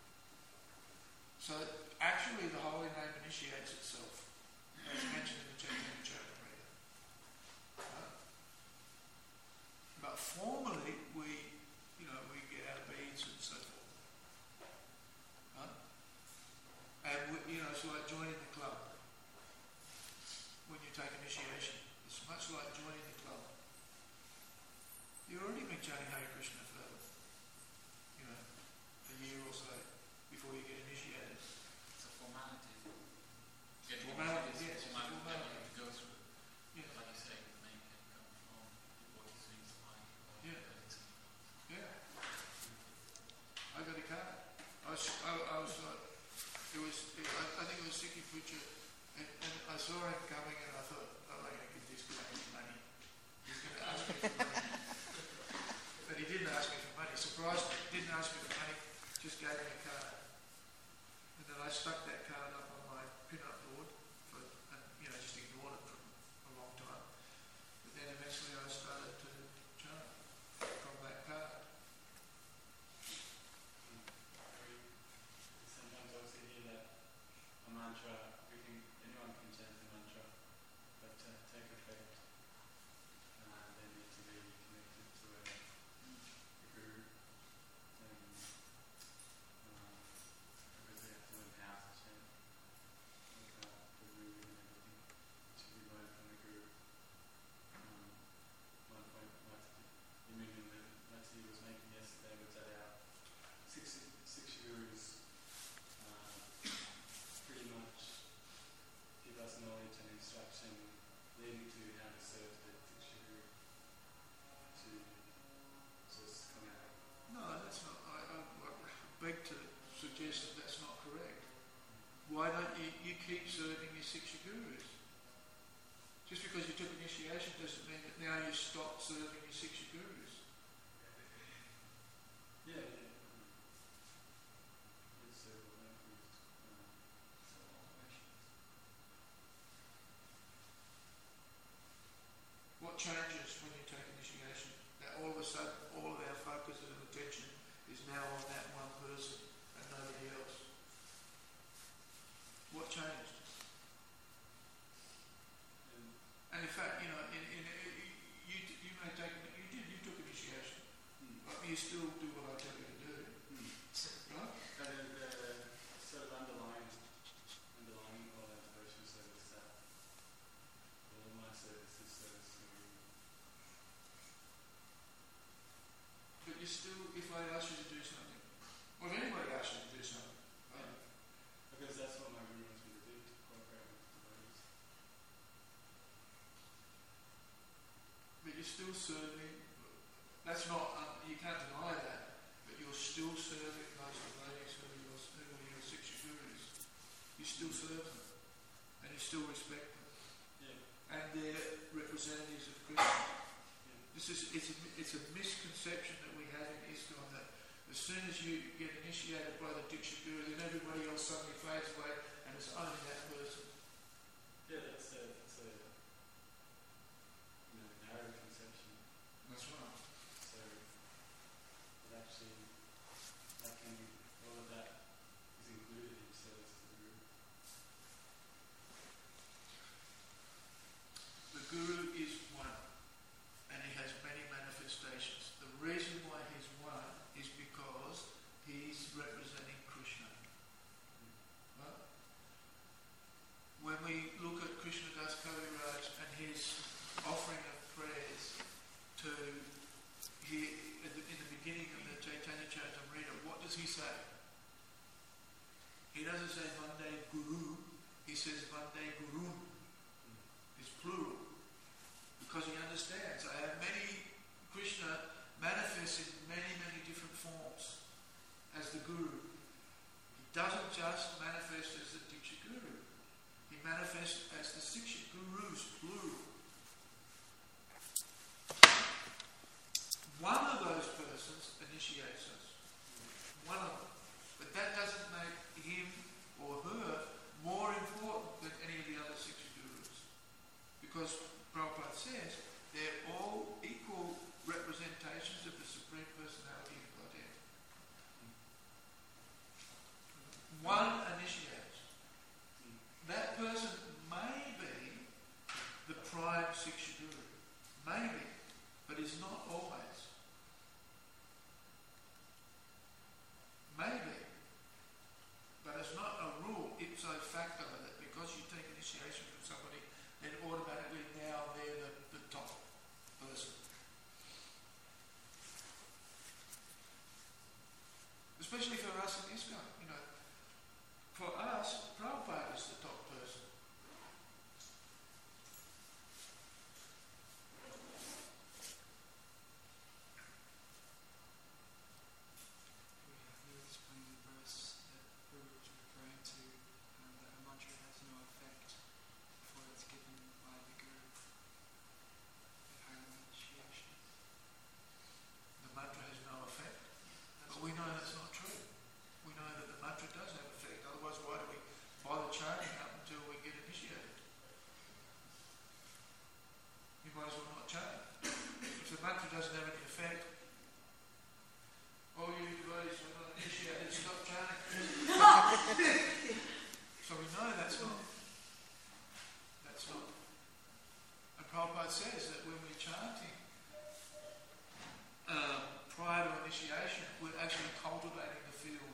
So actually the holy name initiates itself, as mentioned in the Chaitanya Charitamrita. Right? But formally we, you know, we get our beads and so forth. Right? And we, you know, it's like joining the club. When you take initiation, it's much like joining the club. You've already been chanting Hare Krishna for, you know, a year or so before you get initiated. It's a formality. Getting Formality, initiated yes, is it's a a formality that you formality. have to go through. Yeah. Like you say, the name can come from what you think is fine. Yeah. Yeah. I got a card. I was, I, I was like, it was, it, I, I think it was Siki Pucha, and, and I saw him coming and I thought, I'm not going to give this guy any money. He's going to ask me for money. But he didn't ask me for money. Surprised me. Didn't ask me for money. Just gave me a card. And then I stuck that card up on my pin-up board for, and, you know, just ignored it for a long time. But then eventually I started to chant from that card. Sometimes also hear that a mantra, we can, anyone can chant the mantra, but to take effect, uh, they need to be connected to a, a guru, and uh, because they have to learn how to chant, without the guru and everything, it should be learned from the guru. Um, one point, like the image that Matthew was making yesterday was that our six, six gurus uh, pretty much give us knowledge and instruction leading to how to serve the Diksha Guru to just come out. No, that's not. I, I, I beg to suggest that that's not correct. Why don't you, you keep serving your Siksha gurus? Just because you took initiation doesn't mean that now you stop serving your Siksha gurus. Yeah, yeah. Yes, so like we um, What changes when you take initiation? That all of a sudden, all of our focus and attention is now on that one person and nobody else. What changed? and And in fact, you know, in, in, you you may take you did you took initiation, hmm. but you still do what I tell you to do, Hmm. right? But the, the sort of underlying, underlying all our devotion service that all of my service is service to you. But you still, if I ask you to do something, or if anybody asks you to do something, right? Because that's what my guru wants me to do, to cooperate with the devotees. But you're still serving. That's not. Um, you can't deny that. But you're still serving those devotees who are your, who are your Siksha gurus. You still serve them, and you still respect them, Yeah. and they're representatives of Krishna. Yeah. This is it's a, it's a misconception that we have in ISKCON that as soon as you get initiated by the Diksha Guru, then everybody else suddenly fades away, and it's only that person. Yeah, that's a, that's a you know, narrow conception. That's right. So, but actually, that can, all of that is included in service to the guru. The Guru is one, and he has many manifestations. The reason why he's one is because he's representing Krishna. offering of prayers to here in the, in the beginning of the Chaitanya Charitamrita, what does he say? He doesn't say Vande Guru, he says Vande Gurun. It's plural. Because he understands. I have many, Krishna manifests in many, many different forms as the Guru. He doesn't just manifest as the Diksha Guru. He manifests as the Siksha Gurus, plural. One of those persons initiates us. One of them. But that doesn't make him or her more important than any of the other Siksha Gurus. Because Prabhupada says they're all equal representations of the Supreme Personality of Godhead. One initiates. That person may be the prime Siksha Guru. Maybe. But is not always. Maybe. But it's not a rule ipso facto that because you take initiation from somebody, then automatically now they're the, the top person. Especially for us in ISKCON, you know. For us, Prabhupada is the top person. You explained the verse that Guru was referring to, um, that a mantra has no effect before it's given by the Guru. The kind of initiation. The mantra has no effect. But we know that's not true. We know that the mantra does have effect. Otherwise, why do we bother chanting up until we get initiated? You might as well not chant. If the mantra doesn't have any effect, all you devotees who are not initiated, stop chanting. So we know that's not. That's not. And Prabhupada says that when we're chanting, um, prior to initiation, we're actually cultivating the field,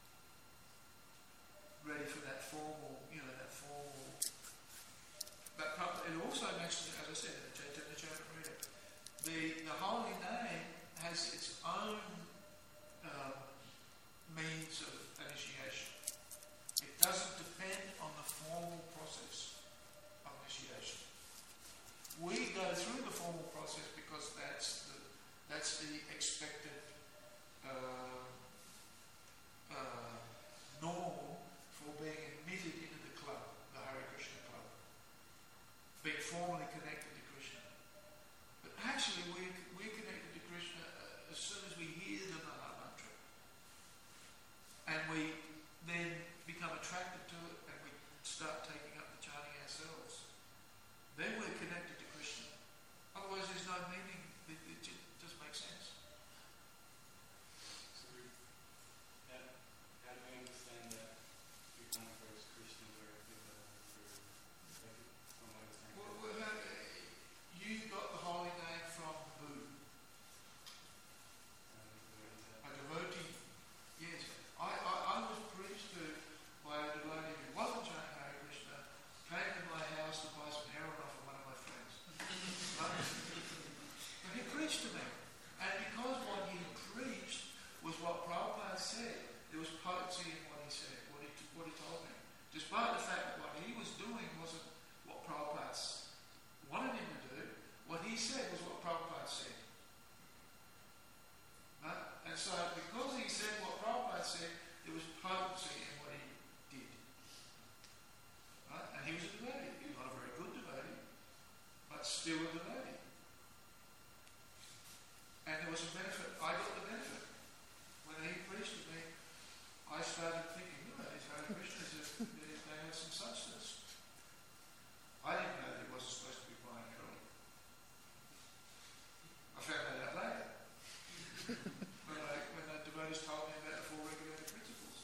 ready for that formal, you know, that formal. But it also mentions, as I said, in the Chaitanya Charitamrita, the the holy name has its own um, means of initiation. It doesn't depend on the formal process of initiation. We go through the formal process because that's the that's the expected uh, uh, norm for being admitted into the club, the Hare Krishna club, being formally connected to Krishna. But actually, we're, we're connected to Krishna uh, as soon as we hear the Maha Mantra, and we then become attracted to it, and we start taking up the chanting ourselves. Then we're connected to Krishna. Otherwise, there's no meaning. It, it just doesn't make sense. So, how, how do we understand that we come first Krishna directly rather than through, like, from what it's Well, well, uh, you got the holy name from who? A devotee. Yes. I, I, I was preached to by a devotee who wasn't chanting Hare Krishna, came to my house to buy some heroin off of one of my friends. But, but he preached to me. And because what he preached was what Prabhupada said, there was potency in what he said, what he, what he told me. Despite the fact that what he was doing wasn't what Prabhupada wanted him to do, what he said was what Prabhupada said. Right? And so because he said what Prabhupada said, there was potency in what he did. Right? And he was a devotee. He was not a very good devotee, but still a devotee. And there was a benefit. I got the benefit. When he preached to me, I started thinking, oh, these Hare Krishnas, they, they have some substance. I didn't know that he wasn't supposed to be buying heroin. I found that out later. when, I, when the devotees told me about the four regulated principles.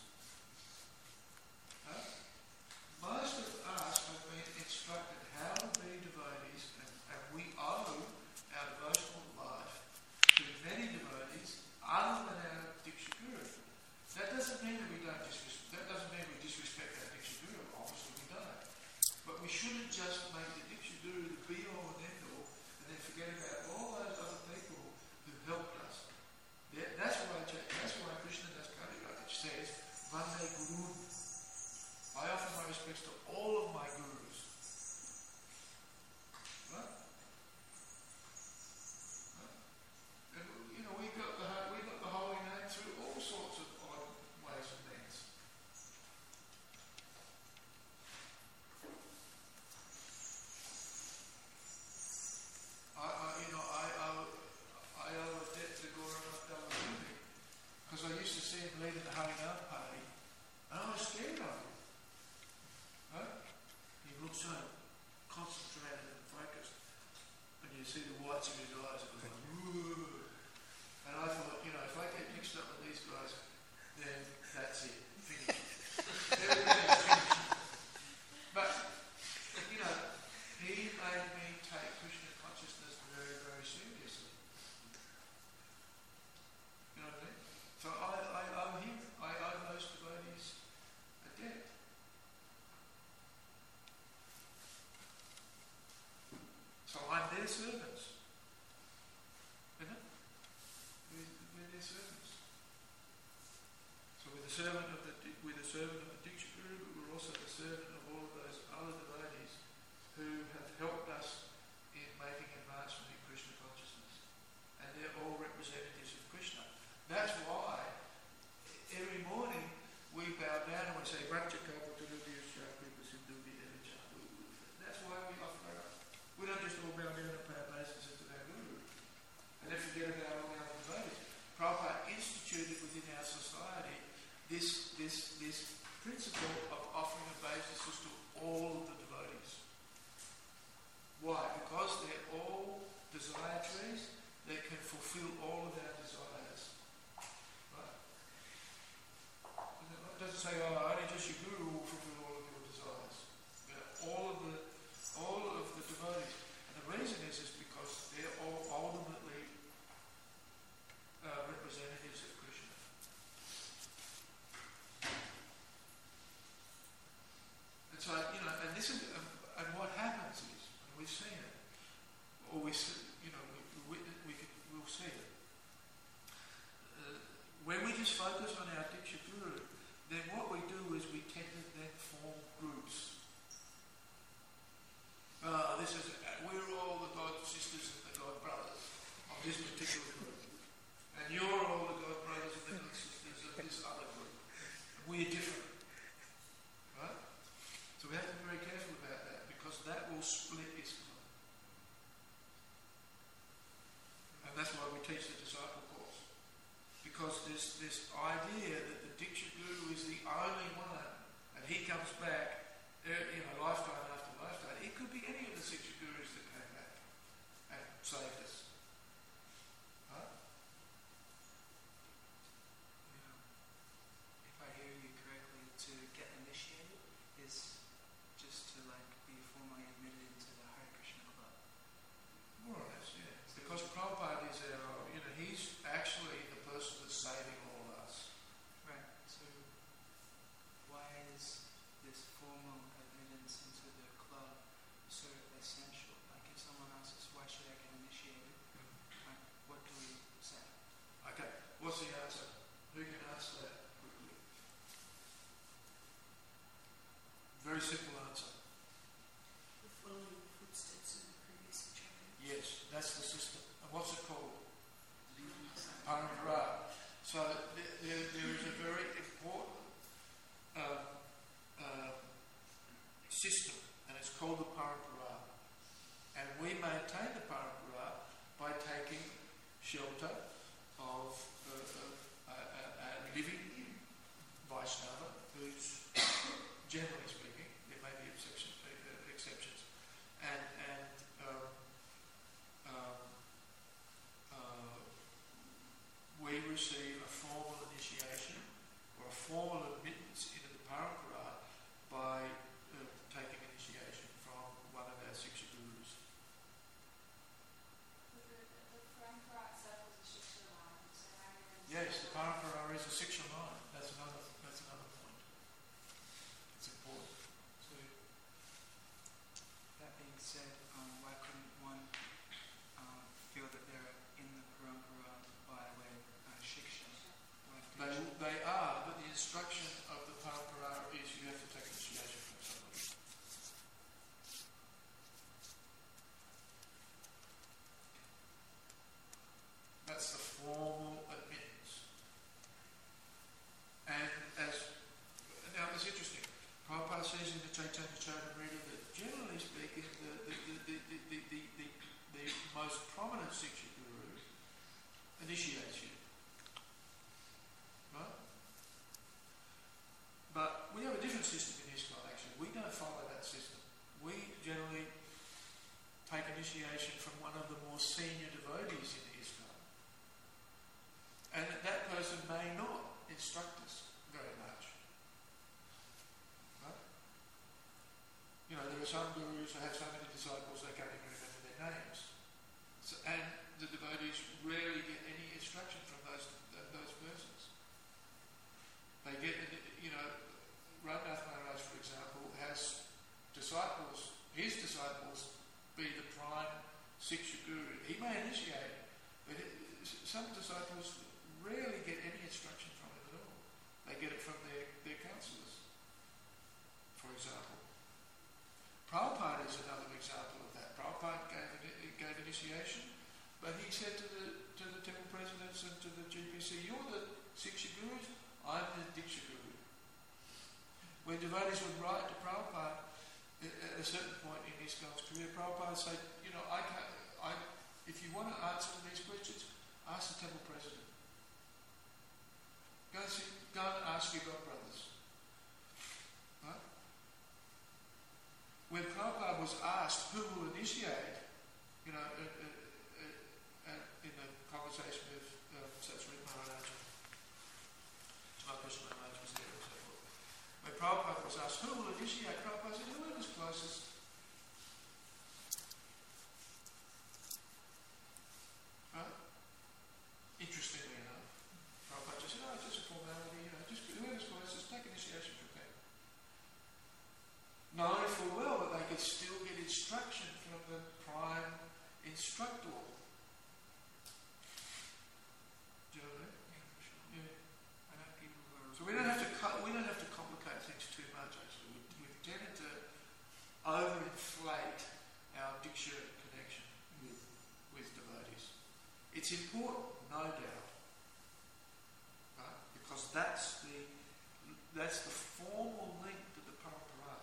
Huh? Most of us have been instructed how to be devotees, and, and we owe our devotional life to many devotees other than our Diksha Guru. That doesn't mean that we don't disrespect. That doesn't mean we disrespect our Diksha Guru. Obviously, we don't. But we shouldn't just make the Diksha Guru the be all and end all respects to all of my gurus. Right? Right? And you know, we got the we got the holy name through all sorts of odd ways and means. I, I you know, I owe I owe a debt to Guru Abdullah because I used to see him leading the Harinam party, and I was scared of him. Right? He looked so concentrated and focused, and you see the whites of his eyes. It was like, whoa. And I thought, you know, if I get mixed up with these guys, then that's it, finished. Everything's finished. But you know, he made me take Krishna consciousness very, very seriously. You know what I mean? So I, I owe him, I owe those devotees a debt. So I'm their servants. Isn't it? We're, we're their servants. So we're the servant of the we're the servant of the Diksha Guru, but we're also the servant of all of those other devotees who have helped us in making advancement in Krishna consciousness. And they're all representatives of Krishna. That's why every morning we bow down and we say, That's why we offer our, we don't just all bow down and pay obeisances to our Guru and then forget about all the other devotees. Prabhupada instituted within our society this, this, this principle of offering obeisances to all of the devotees. Why? Because they're all desire trees that can fulfill all of our desires. Right? It doesn't say, oh, only just your Guru will fulfill all of your desires. You know, all of the all of the devotees. And the reason is is because they're all ultimately uh, representatives of Krishna. And so, you know, and this is, um, and what happens is, and we've seen it, or we see, you know, we, we, we could, we'll see it. Uh, when we just focus on our Diksha Guru, then what we do is we tend to then form groups. Uh, this is, we're all the God sisters and the God brothers of this particular group. And you're all the God brothers and the God sisters of this other group. And we're different. Right? So we have to be very careful about that because that will split Islam. And that's why we teach the disciple course. Because there's this idea that the Diksha Guru is the only one and he comes back, you know, lifetime after lifetime. It could be any of the six Gurus that came back and saved us. Right? Yeah. If I hear you correctly, to get initiated is just to like be formally admitted into the Hare Krishna Club. More or less, yeah. Because Prabhupada is our, you know, he's actually the person that's saving all of us. Right. So why is this formal admittance into the club so essential? Like if someone asks us, why should I get initiated? Like, what do we say? Okay, what's the answer? Who can answer that quickly? Very simple answer. Following the footsteps of the previous acharya. Yes, that's the system. And what's it called? Parampara. So there, there, there is a very important um, uh, system, and it's called the Parampara. And we maintain the Parampara by taking shelter of uh, uh, a, a, a living Vaishnava who's, generally speaking, there may be exception, uh, exceptions, and, and um, um, uh, we receive a formal initiation or a formal admittance into the Parampara by uh, taking initiation from one of our six gurus. The, the parampara itself is a shiksha line, so how are you going to Yes, the Parampara is a Siksha line. That's another. That's another point. It's important. So that being said, um, why couldn't one um, feel that they're in the parampara by way of uh, shiksha? Like They, they are, but the instruction speaking, the, the, the, the, the, the, the, the most prominent Siksha guru initiates you. Right? But we have a different system in ISKCON actually. We don't follow that system. We generally take initiation from one of the more senior devotees in ISKCON. And that person may not instruct us very much. Right? You know, there are some gurus who have so many disciples they can't even remember their names. So, and the devotees rarely get any instruction from those those persons. They get, you know, Ramnath Maharaj, for example, has disciples, his disciples be the prime Siksha guru. He may initiate, but it, some disciples rarely get any instruction from him at all. They get it from their, their counselors, for example. Prabhupada is another example of that. Prabhupada gave, gave initiation, but he said to the to the temple presidents and to the G P C, "You're the Siksha gurus, I'm the Diksha guru." When devotees would write to Prabhupada at a certain point in ISKCON's career, Prabhupada said, "You know, I can't. I if you want to answer these questions, ask the temple president. Go and, see, go and ask your godbrothers." Right? When Prabhupada was asked who will initiate, you know, uh, uh, uh, uh, in the conversation with uh, Satsrit Maharaj, Krishna Maharaj was there and so forth. When Prabhupada was asked who will initiate, Prabhupada said, "Whoever's closest." Right? Interestingly enough, Prabhupada just said, "Oh, it's just a formality, you know, just whoever's closest, take initiation from them." Knowing full well that they could still get instruction from the prime instructor. Do you know what I mean? Yeah, for sure. Yeah. I know people who are. So we don't have to co- we don't have to complicate things too much. Actually, we, we've tended to overinflate our Diksha connection with with devotees. It's important, no doubt, right? Because that's the that's the formal link to the parampara.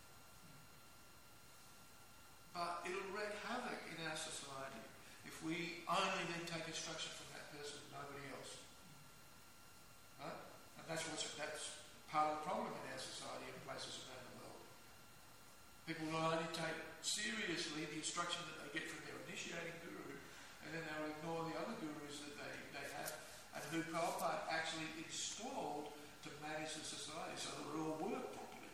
But it'll wreak havoc in our society if we only then take instruction from that person and nobody else. Right? And that's what's that's part of the problem in our society and places around the world. People will only take seriously the instruction that they get from their initiating guru, and then they'll ignore the other gurus that they, they have, and who Prabhupada actually installed to manage the society so that it all work properly.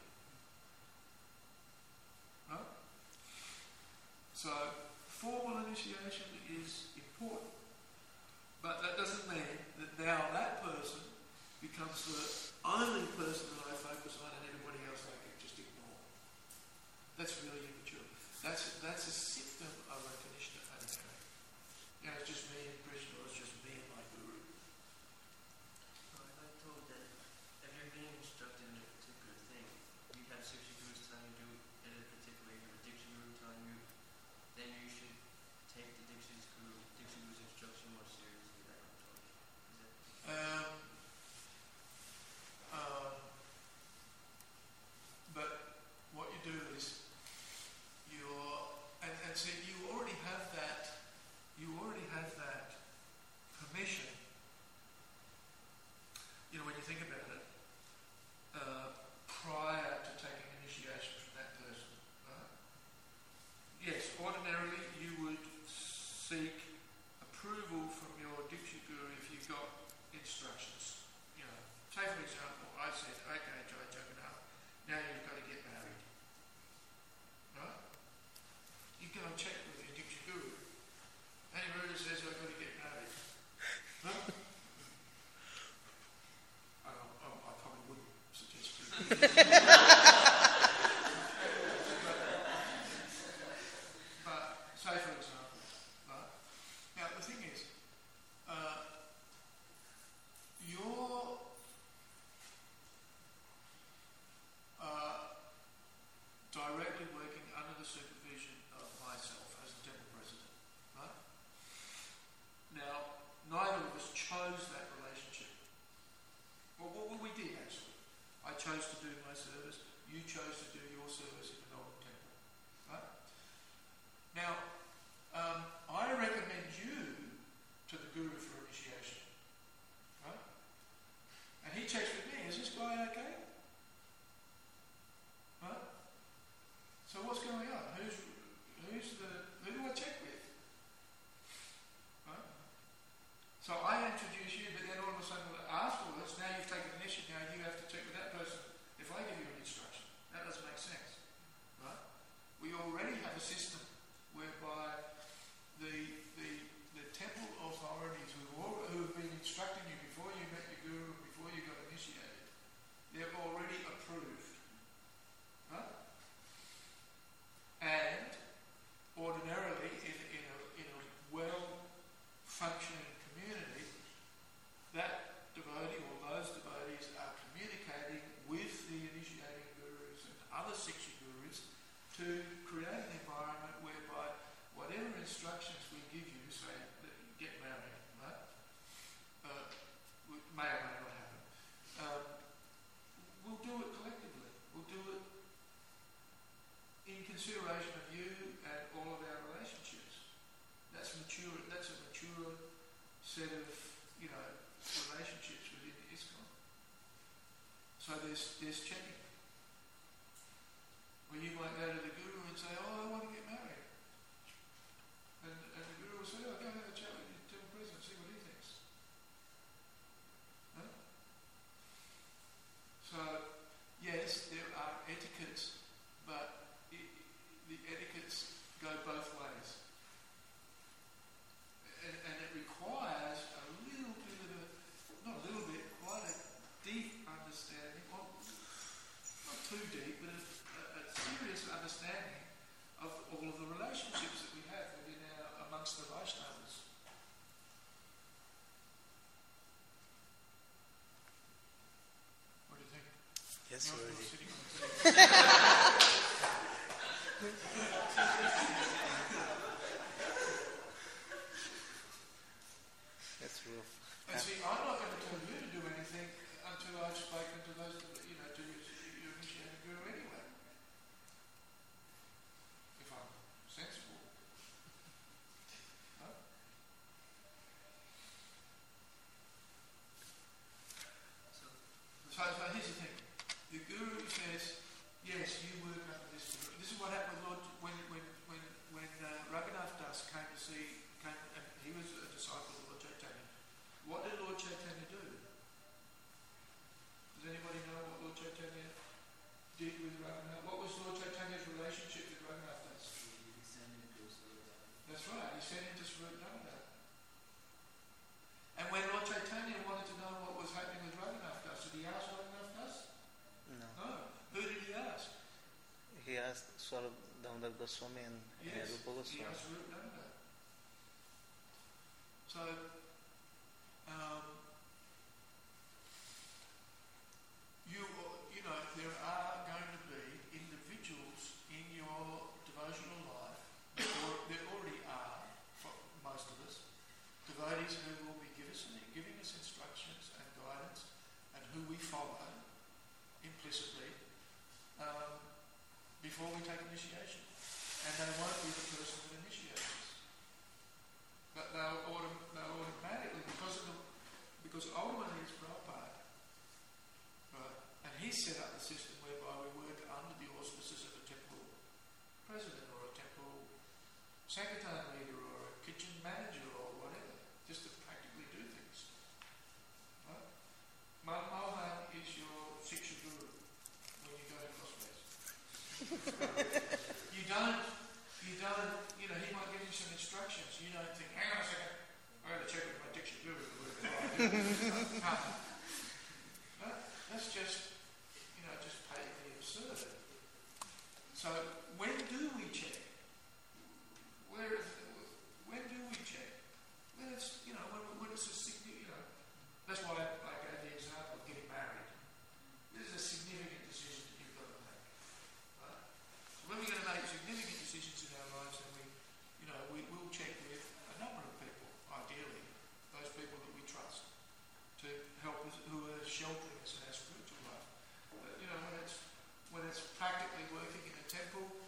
Right? So, formal initiation is important. But that doesn't mean that now that person becomes the only person that I focus on and everybody else I can just ignore. That's really immature. That's that's a symptom of a Kanishta Adhikari. You know, it's just me and Krishna, or it's just me and my guru. Well, if I'm told that if you're being instructed in a particular thing, you have Siksha gurus telling you to do it a particular way, you have a Diksha guru telling you, then you should take the Diksha's guru, Diksha guru's instruction more seriously, that I'm told. Is that Um, um, but what you do is you're and, and see you already have that you already have that permission. You know, when you think about it, uh, prior to taking initiation from that person, right? Yes, ordinarily you would seek approval from your Diksha guru if you got instructions. You know, say for example, I said, "Okay, Jai Jagannath, now you've got to get married." Right? You go and check with your Diksha guru. And your guru says, "I've got to get married." Huh? I, I, I probably wouldn't suggest it. But say for example, right? Now the thing is, uh, you're uh, directly working under the supervision of myself as the temple president, right? Now, neither of us chose that relationship. Well, well, we did actually. I chose to do my service. You chose to do your service in the Melbourne temple, right? So what's going on? Who's who's the who do I check with? Right? So I introduce you, but then all of a sudden afterwards, now you've taken initiative. Now you have to check with that person. If I give you an instruction, that doesn't make sense, right? We already have a system whereby the the the temple authorities who all, who have been instructing you before you met your guru, before you got initiated, they're already approved, right? And ordinarily, in, in, a, in a well-functioning community, that devotee or those devotees are communicating with the initiating gurus and other Siksha gurus to create an environment whereby whatever instructions we give you, say, that you get married, right? Uh, may or may not happen. Um, we'll do it collectively. We'll do it in consideration of you and all of our relationships. That's mature. That's a mature set of, you know, relationships within ISKCON. So there's there's checking. Where you might go to the guru and say, "Oh, I want to get married," and, and the guru will say, "Oh, go and have a chat with your temple president, see what he thinks." Huh? So yes, there are etiquettes, but the etiquettes go both ways. And, and it requires a little bit of a, not a little bit, quite a deep understanding, well, not too deep, but a, a, a serious understanding of all of the relationships that we have within our, amongst the Vaishnavas. What do you think? Yes, Not Guruji. sitting on the That's rough. And see, I'm not going to tell you to do anything until I've spoken to those, you know, to your, your initiating guru anyway. If I'm sensible. Huh? So, So, so here's the thing. The guru says, yes, you work under this guru. This is what happened with Lord, when, when, when, when uh, Raghunath Das came to see, came, and he was a disciple of Lord Chaitanya. What did Lord Chaitanya do? Does anybody know what Lord Chaitanya did with Raghunath? What was Lord Chaitanya's relationship with Raghunath Das? That's right, he sent him to Swarup Damodar. And when Lord Chaitanya wanted to know what was happening with Raghunath Das, did he ask Raghunath Das? No. No. Who did he ask? He asked Swarup Damodar Goswami and Yes, Rupa he Goswami. asked Swarup Damodar. So, um, you, you know, there are going to be individuals in your devotional life, or there already are, for most of us, devotees who will be giving us, giving us instructions and guidance, and who we follow implicitly um, before we take initiation. And they won't be the person that initiates us. But they'll, autom- they'll automatically, because of the, because ultimately it's Prabhupada, right? And he set up the system whereby we work under the auspices of a temple president or a temple sankirtan leader or a kitchen manager or whatever, just to practically do things. Right? Mohan is your Siksha guru when you go to Crossways. You don't, you don't, you know, he might give you some instructions. You don't think, hang on a second, I got to check with my Diksha guru. No. No, that's just, you know, just patently absurd. So when do we check? Where is, when do we check? When it's, you know, when, when it's a significant, you know, that's why I, I gave the example of getting married. This is a significant decision that you've got to make. Right? So when we're going to make significant decisions in our lives, then we, you know, we will check with a number of people, ideally, those people that we trust, to help us, who are sheltering us in our spiritual life. But, you know, when it's when it's practically working in a temple,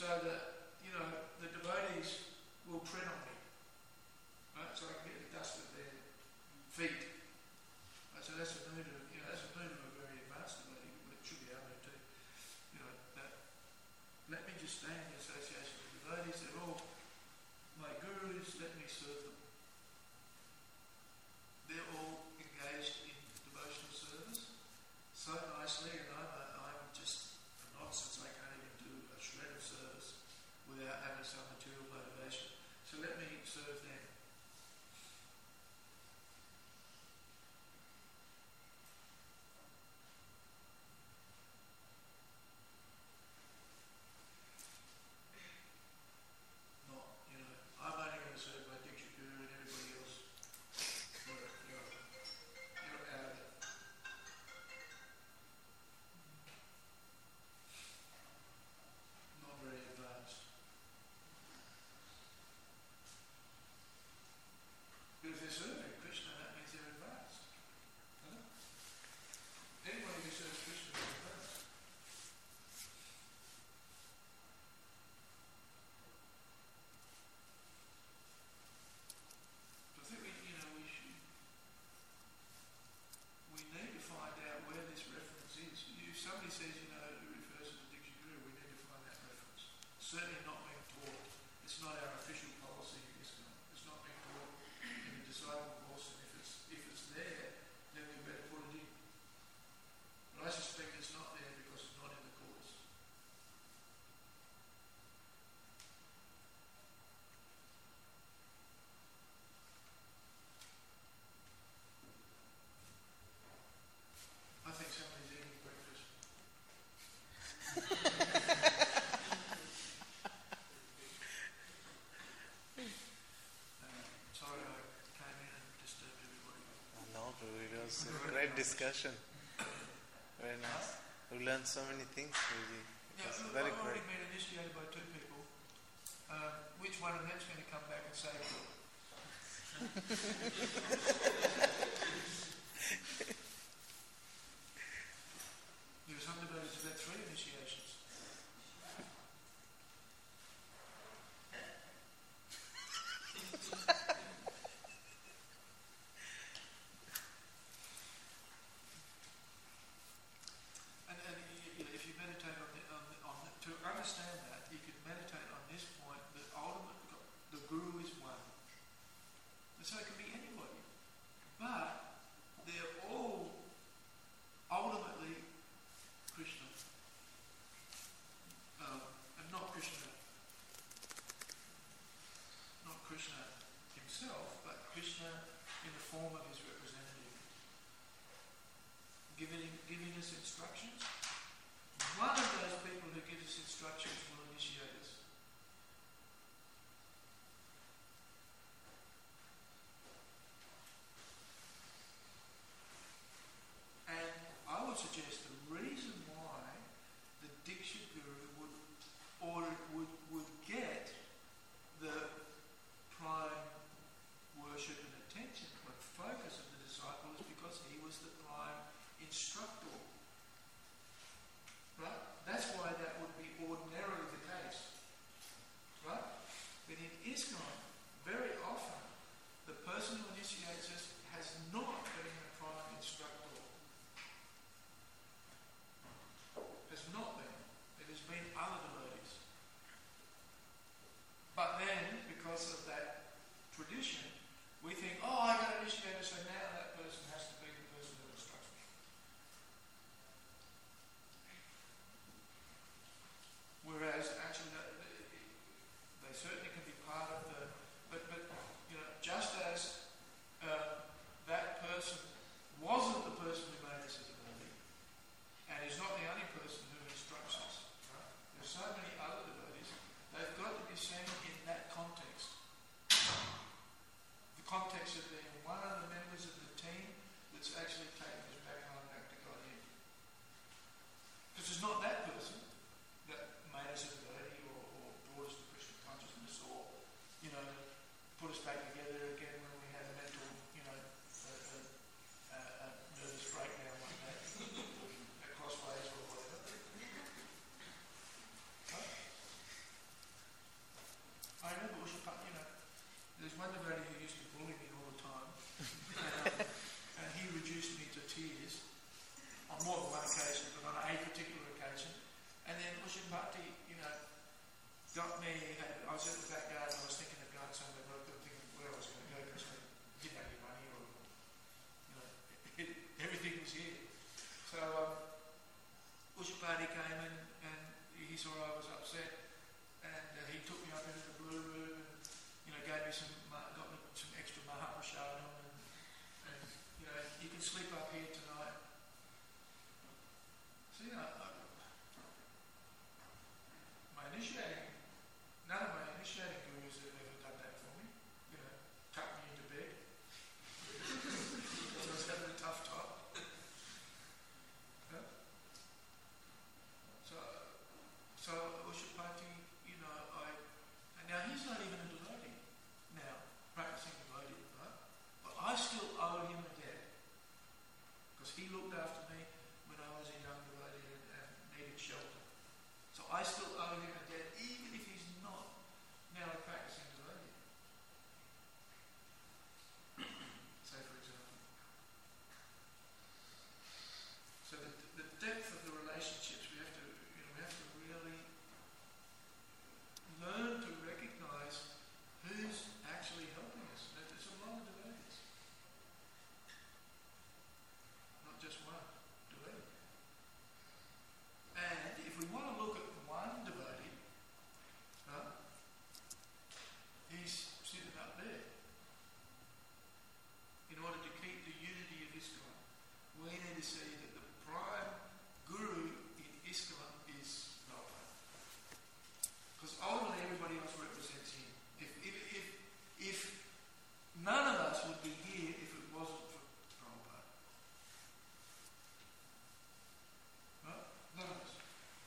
so that, you know, the devotees will tread on me. Right? So I can get the dust of their feet. Right? So that's a mood of, you know, that's a mood of a very advanced devotee, but it should be able to, you know, that let me just stay in the association with devotees, they're all my gurus, let me serve them. They're all engaged in devotional service so nicely, and I'm, a, I'm just a nonsense. I can't even do a shred of service without having some material motivation. So let me serve them. Not, you know, I'm only going to serve my Diksha Guru and everybody else. You're, you're, you're out of it. Not very advanced. But if they're serving Krishna, that means they're advanced. Huh? Anybody who serves Krishna is advanced. So I think we, you know, we should, we need to find out where this reference is. If somebody says, you know, it refers to the Diksha Guru, we need to find that reference. Certainly not being taught. It's not our official policy in ISKCON. It's not being taught in the disciple course, and if it's if it's there, then we better put it in. But I suspect it's not there because it's not in the course. I think somebody's eating breakfast. Uh, sorry I came in and disturbed everybody. No, Prabhu, it was a great discussion. Very nice. We learned so many things, Prabhuji. Yeah, It's look, very I've already great. been initiated by two people. Um, which one of them's going to come back and save me? There was some debates about three initiations. And, and you know, if you meditate on the, on the, on the, to understand that, you can meditate on this point that ultimately the Guru is one. And so it can be anybody. But they're all ultimately Krishna. Um, and not Krishna, not Krishna himself, but Krishna in the form of his representative. Giving, giving us instructions. One of those people who gives us instructions will initiate us. And I would suggest the reason why the Diksha Guru would or would would get the prime worship and attention and focus of the disciple is because he was the prime instructor. Right? That's why that would be ordinarily the case. one devotee who used to bully me all the time, um, and he reduced me to tears on more than one occasion, but on a particular occasion. And then Ushabhati, you know, got me. Had, I was at the back garden. I was thinking of going somewhere, but I couldn't think of where I was going to go because I didn't have any money, or you know, it, everything was here. So um, Ushabhati came in, and he saw I was upset, and uh, he took me up into the blue room, and you know, gave me some, got me some extra Mahaprasadam, and, and you know, you can sleep up here tonight. So you know, I, my initiating, none of my initiating gurus have ever done that for me. You know, tuck me into bed. So I was having a tough time. Yeah? So, so Ushabhati, you know, I, and now he's not even a devotee now, practicing devotee, right? But I still owe him a debt because he looked after me when I was a young devotee and, and needed shelter. So I still owe him a debt, even if he's not now a practicing devotee. Say, for example. So the, the depth of the relationships, we have to, you know, we have to really learn to recognise who's actually helping us. There's a lot of devotees, not just one devotee. And if we want to look at one devotee, huh, he's sitting up there. In order to keep the unity of ISKCON, we need to see that the prime guru in ISKCON is Prabhupada. Because ultimately everybody else represents him. If, if, if, if none of us would be here if it wasn't for Prabhupada. Right? None of us.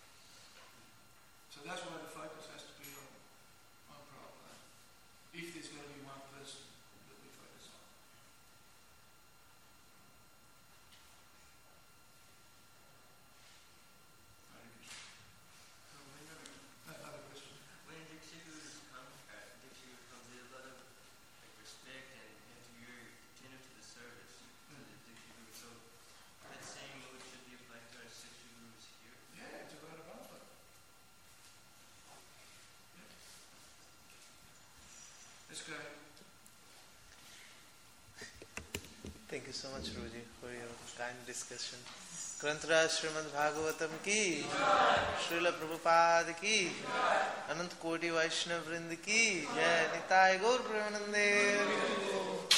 So that's why the focus has to be on, on Prabhupada. If there's going to be one person that we focus on. Hare Krishna. So when you're, Another question. when Diksha Gurus come, uh, Diksha Guru comes, there's a lot of like respect and you have to be very attentive to the service to the Diksha Guru. So that same mode should be applied to our Diksha Gurus here. Yeah, it's about Prabhupada. Yeah. Let's go. Thank you so much, Ruji, for your kind discussion. ग्रंथराज Shrimad Bhagavatam की, श्रील प्रभुपाद की, अनंत कोटि वैष्णव वृंद की जय। निताय गौर प्रेमानंदे।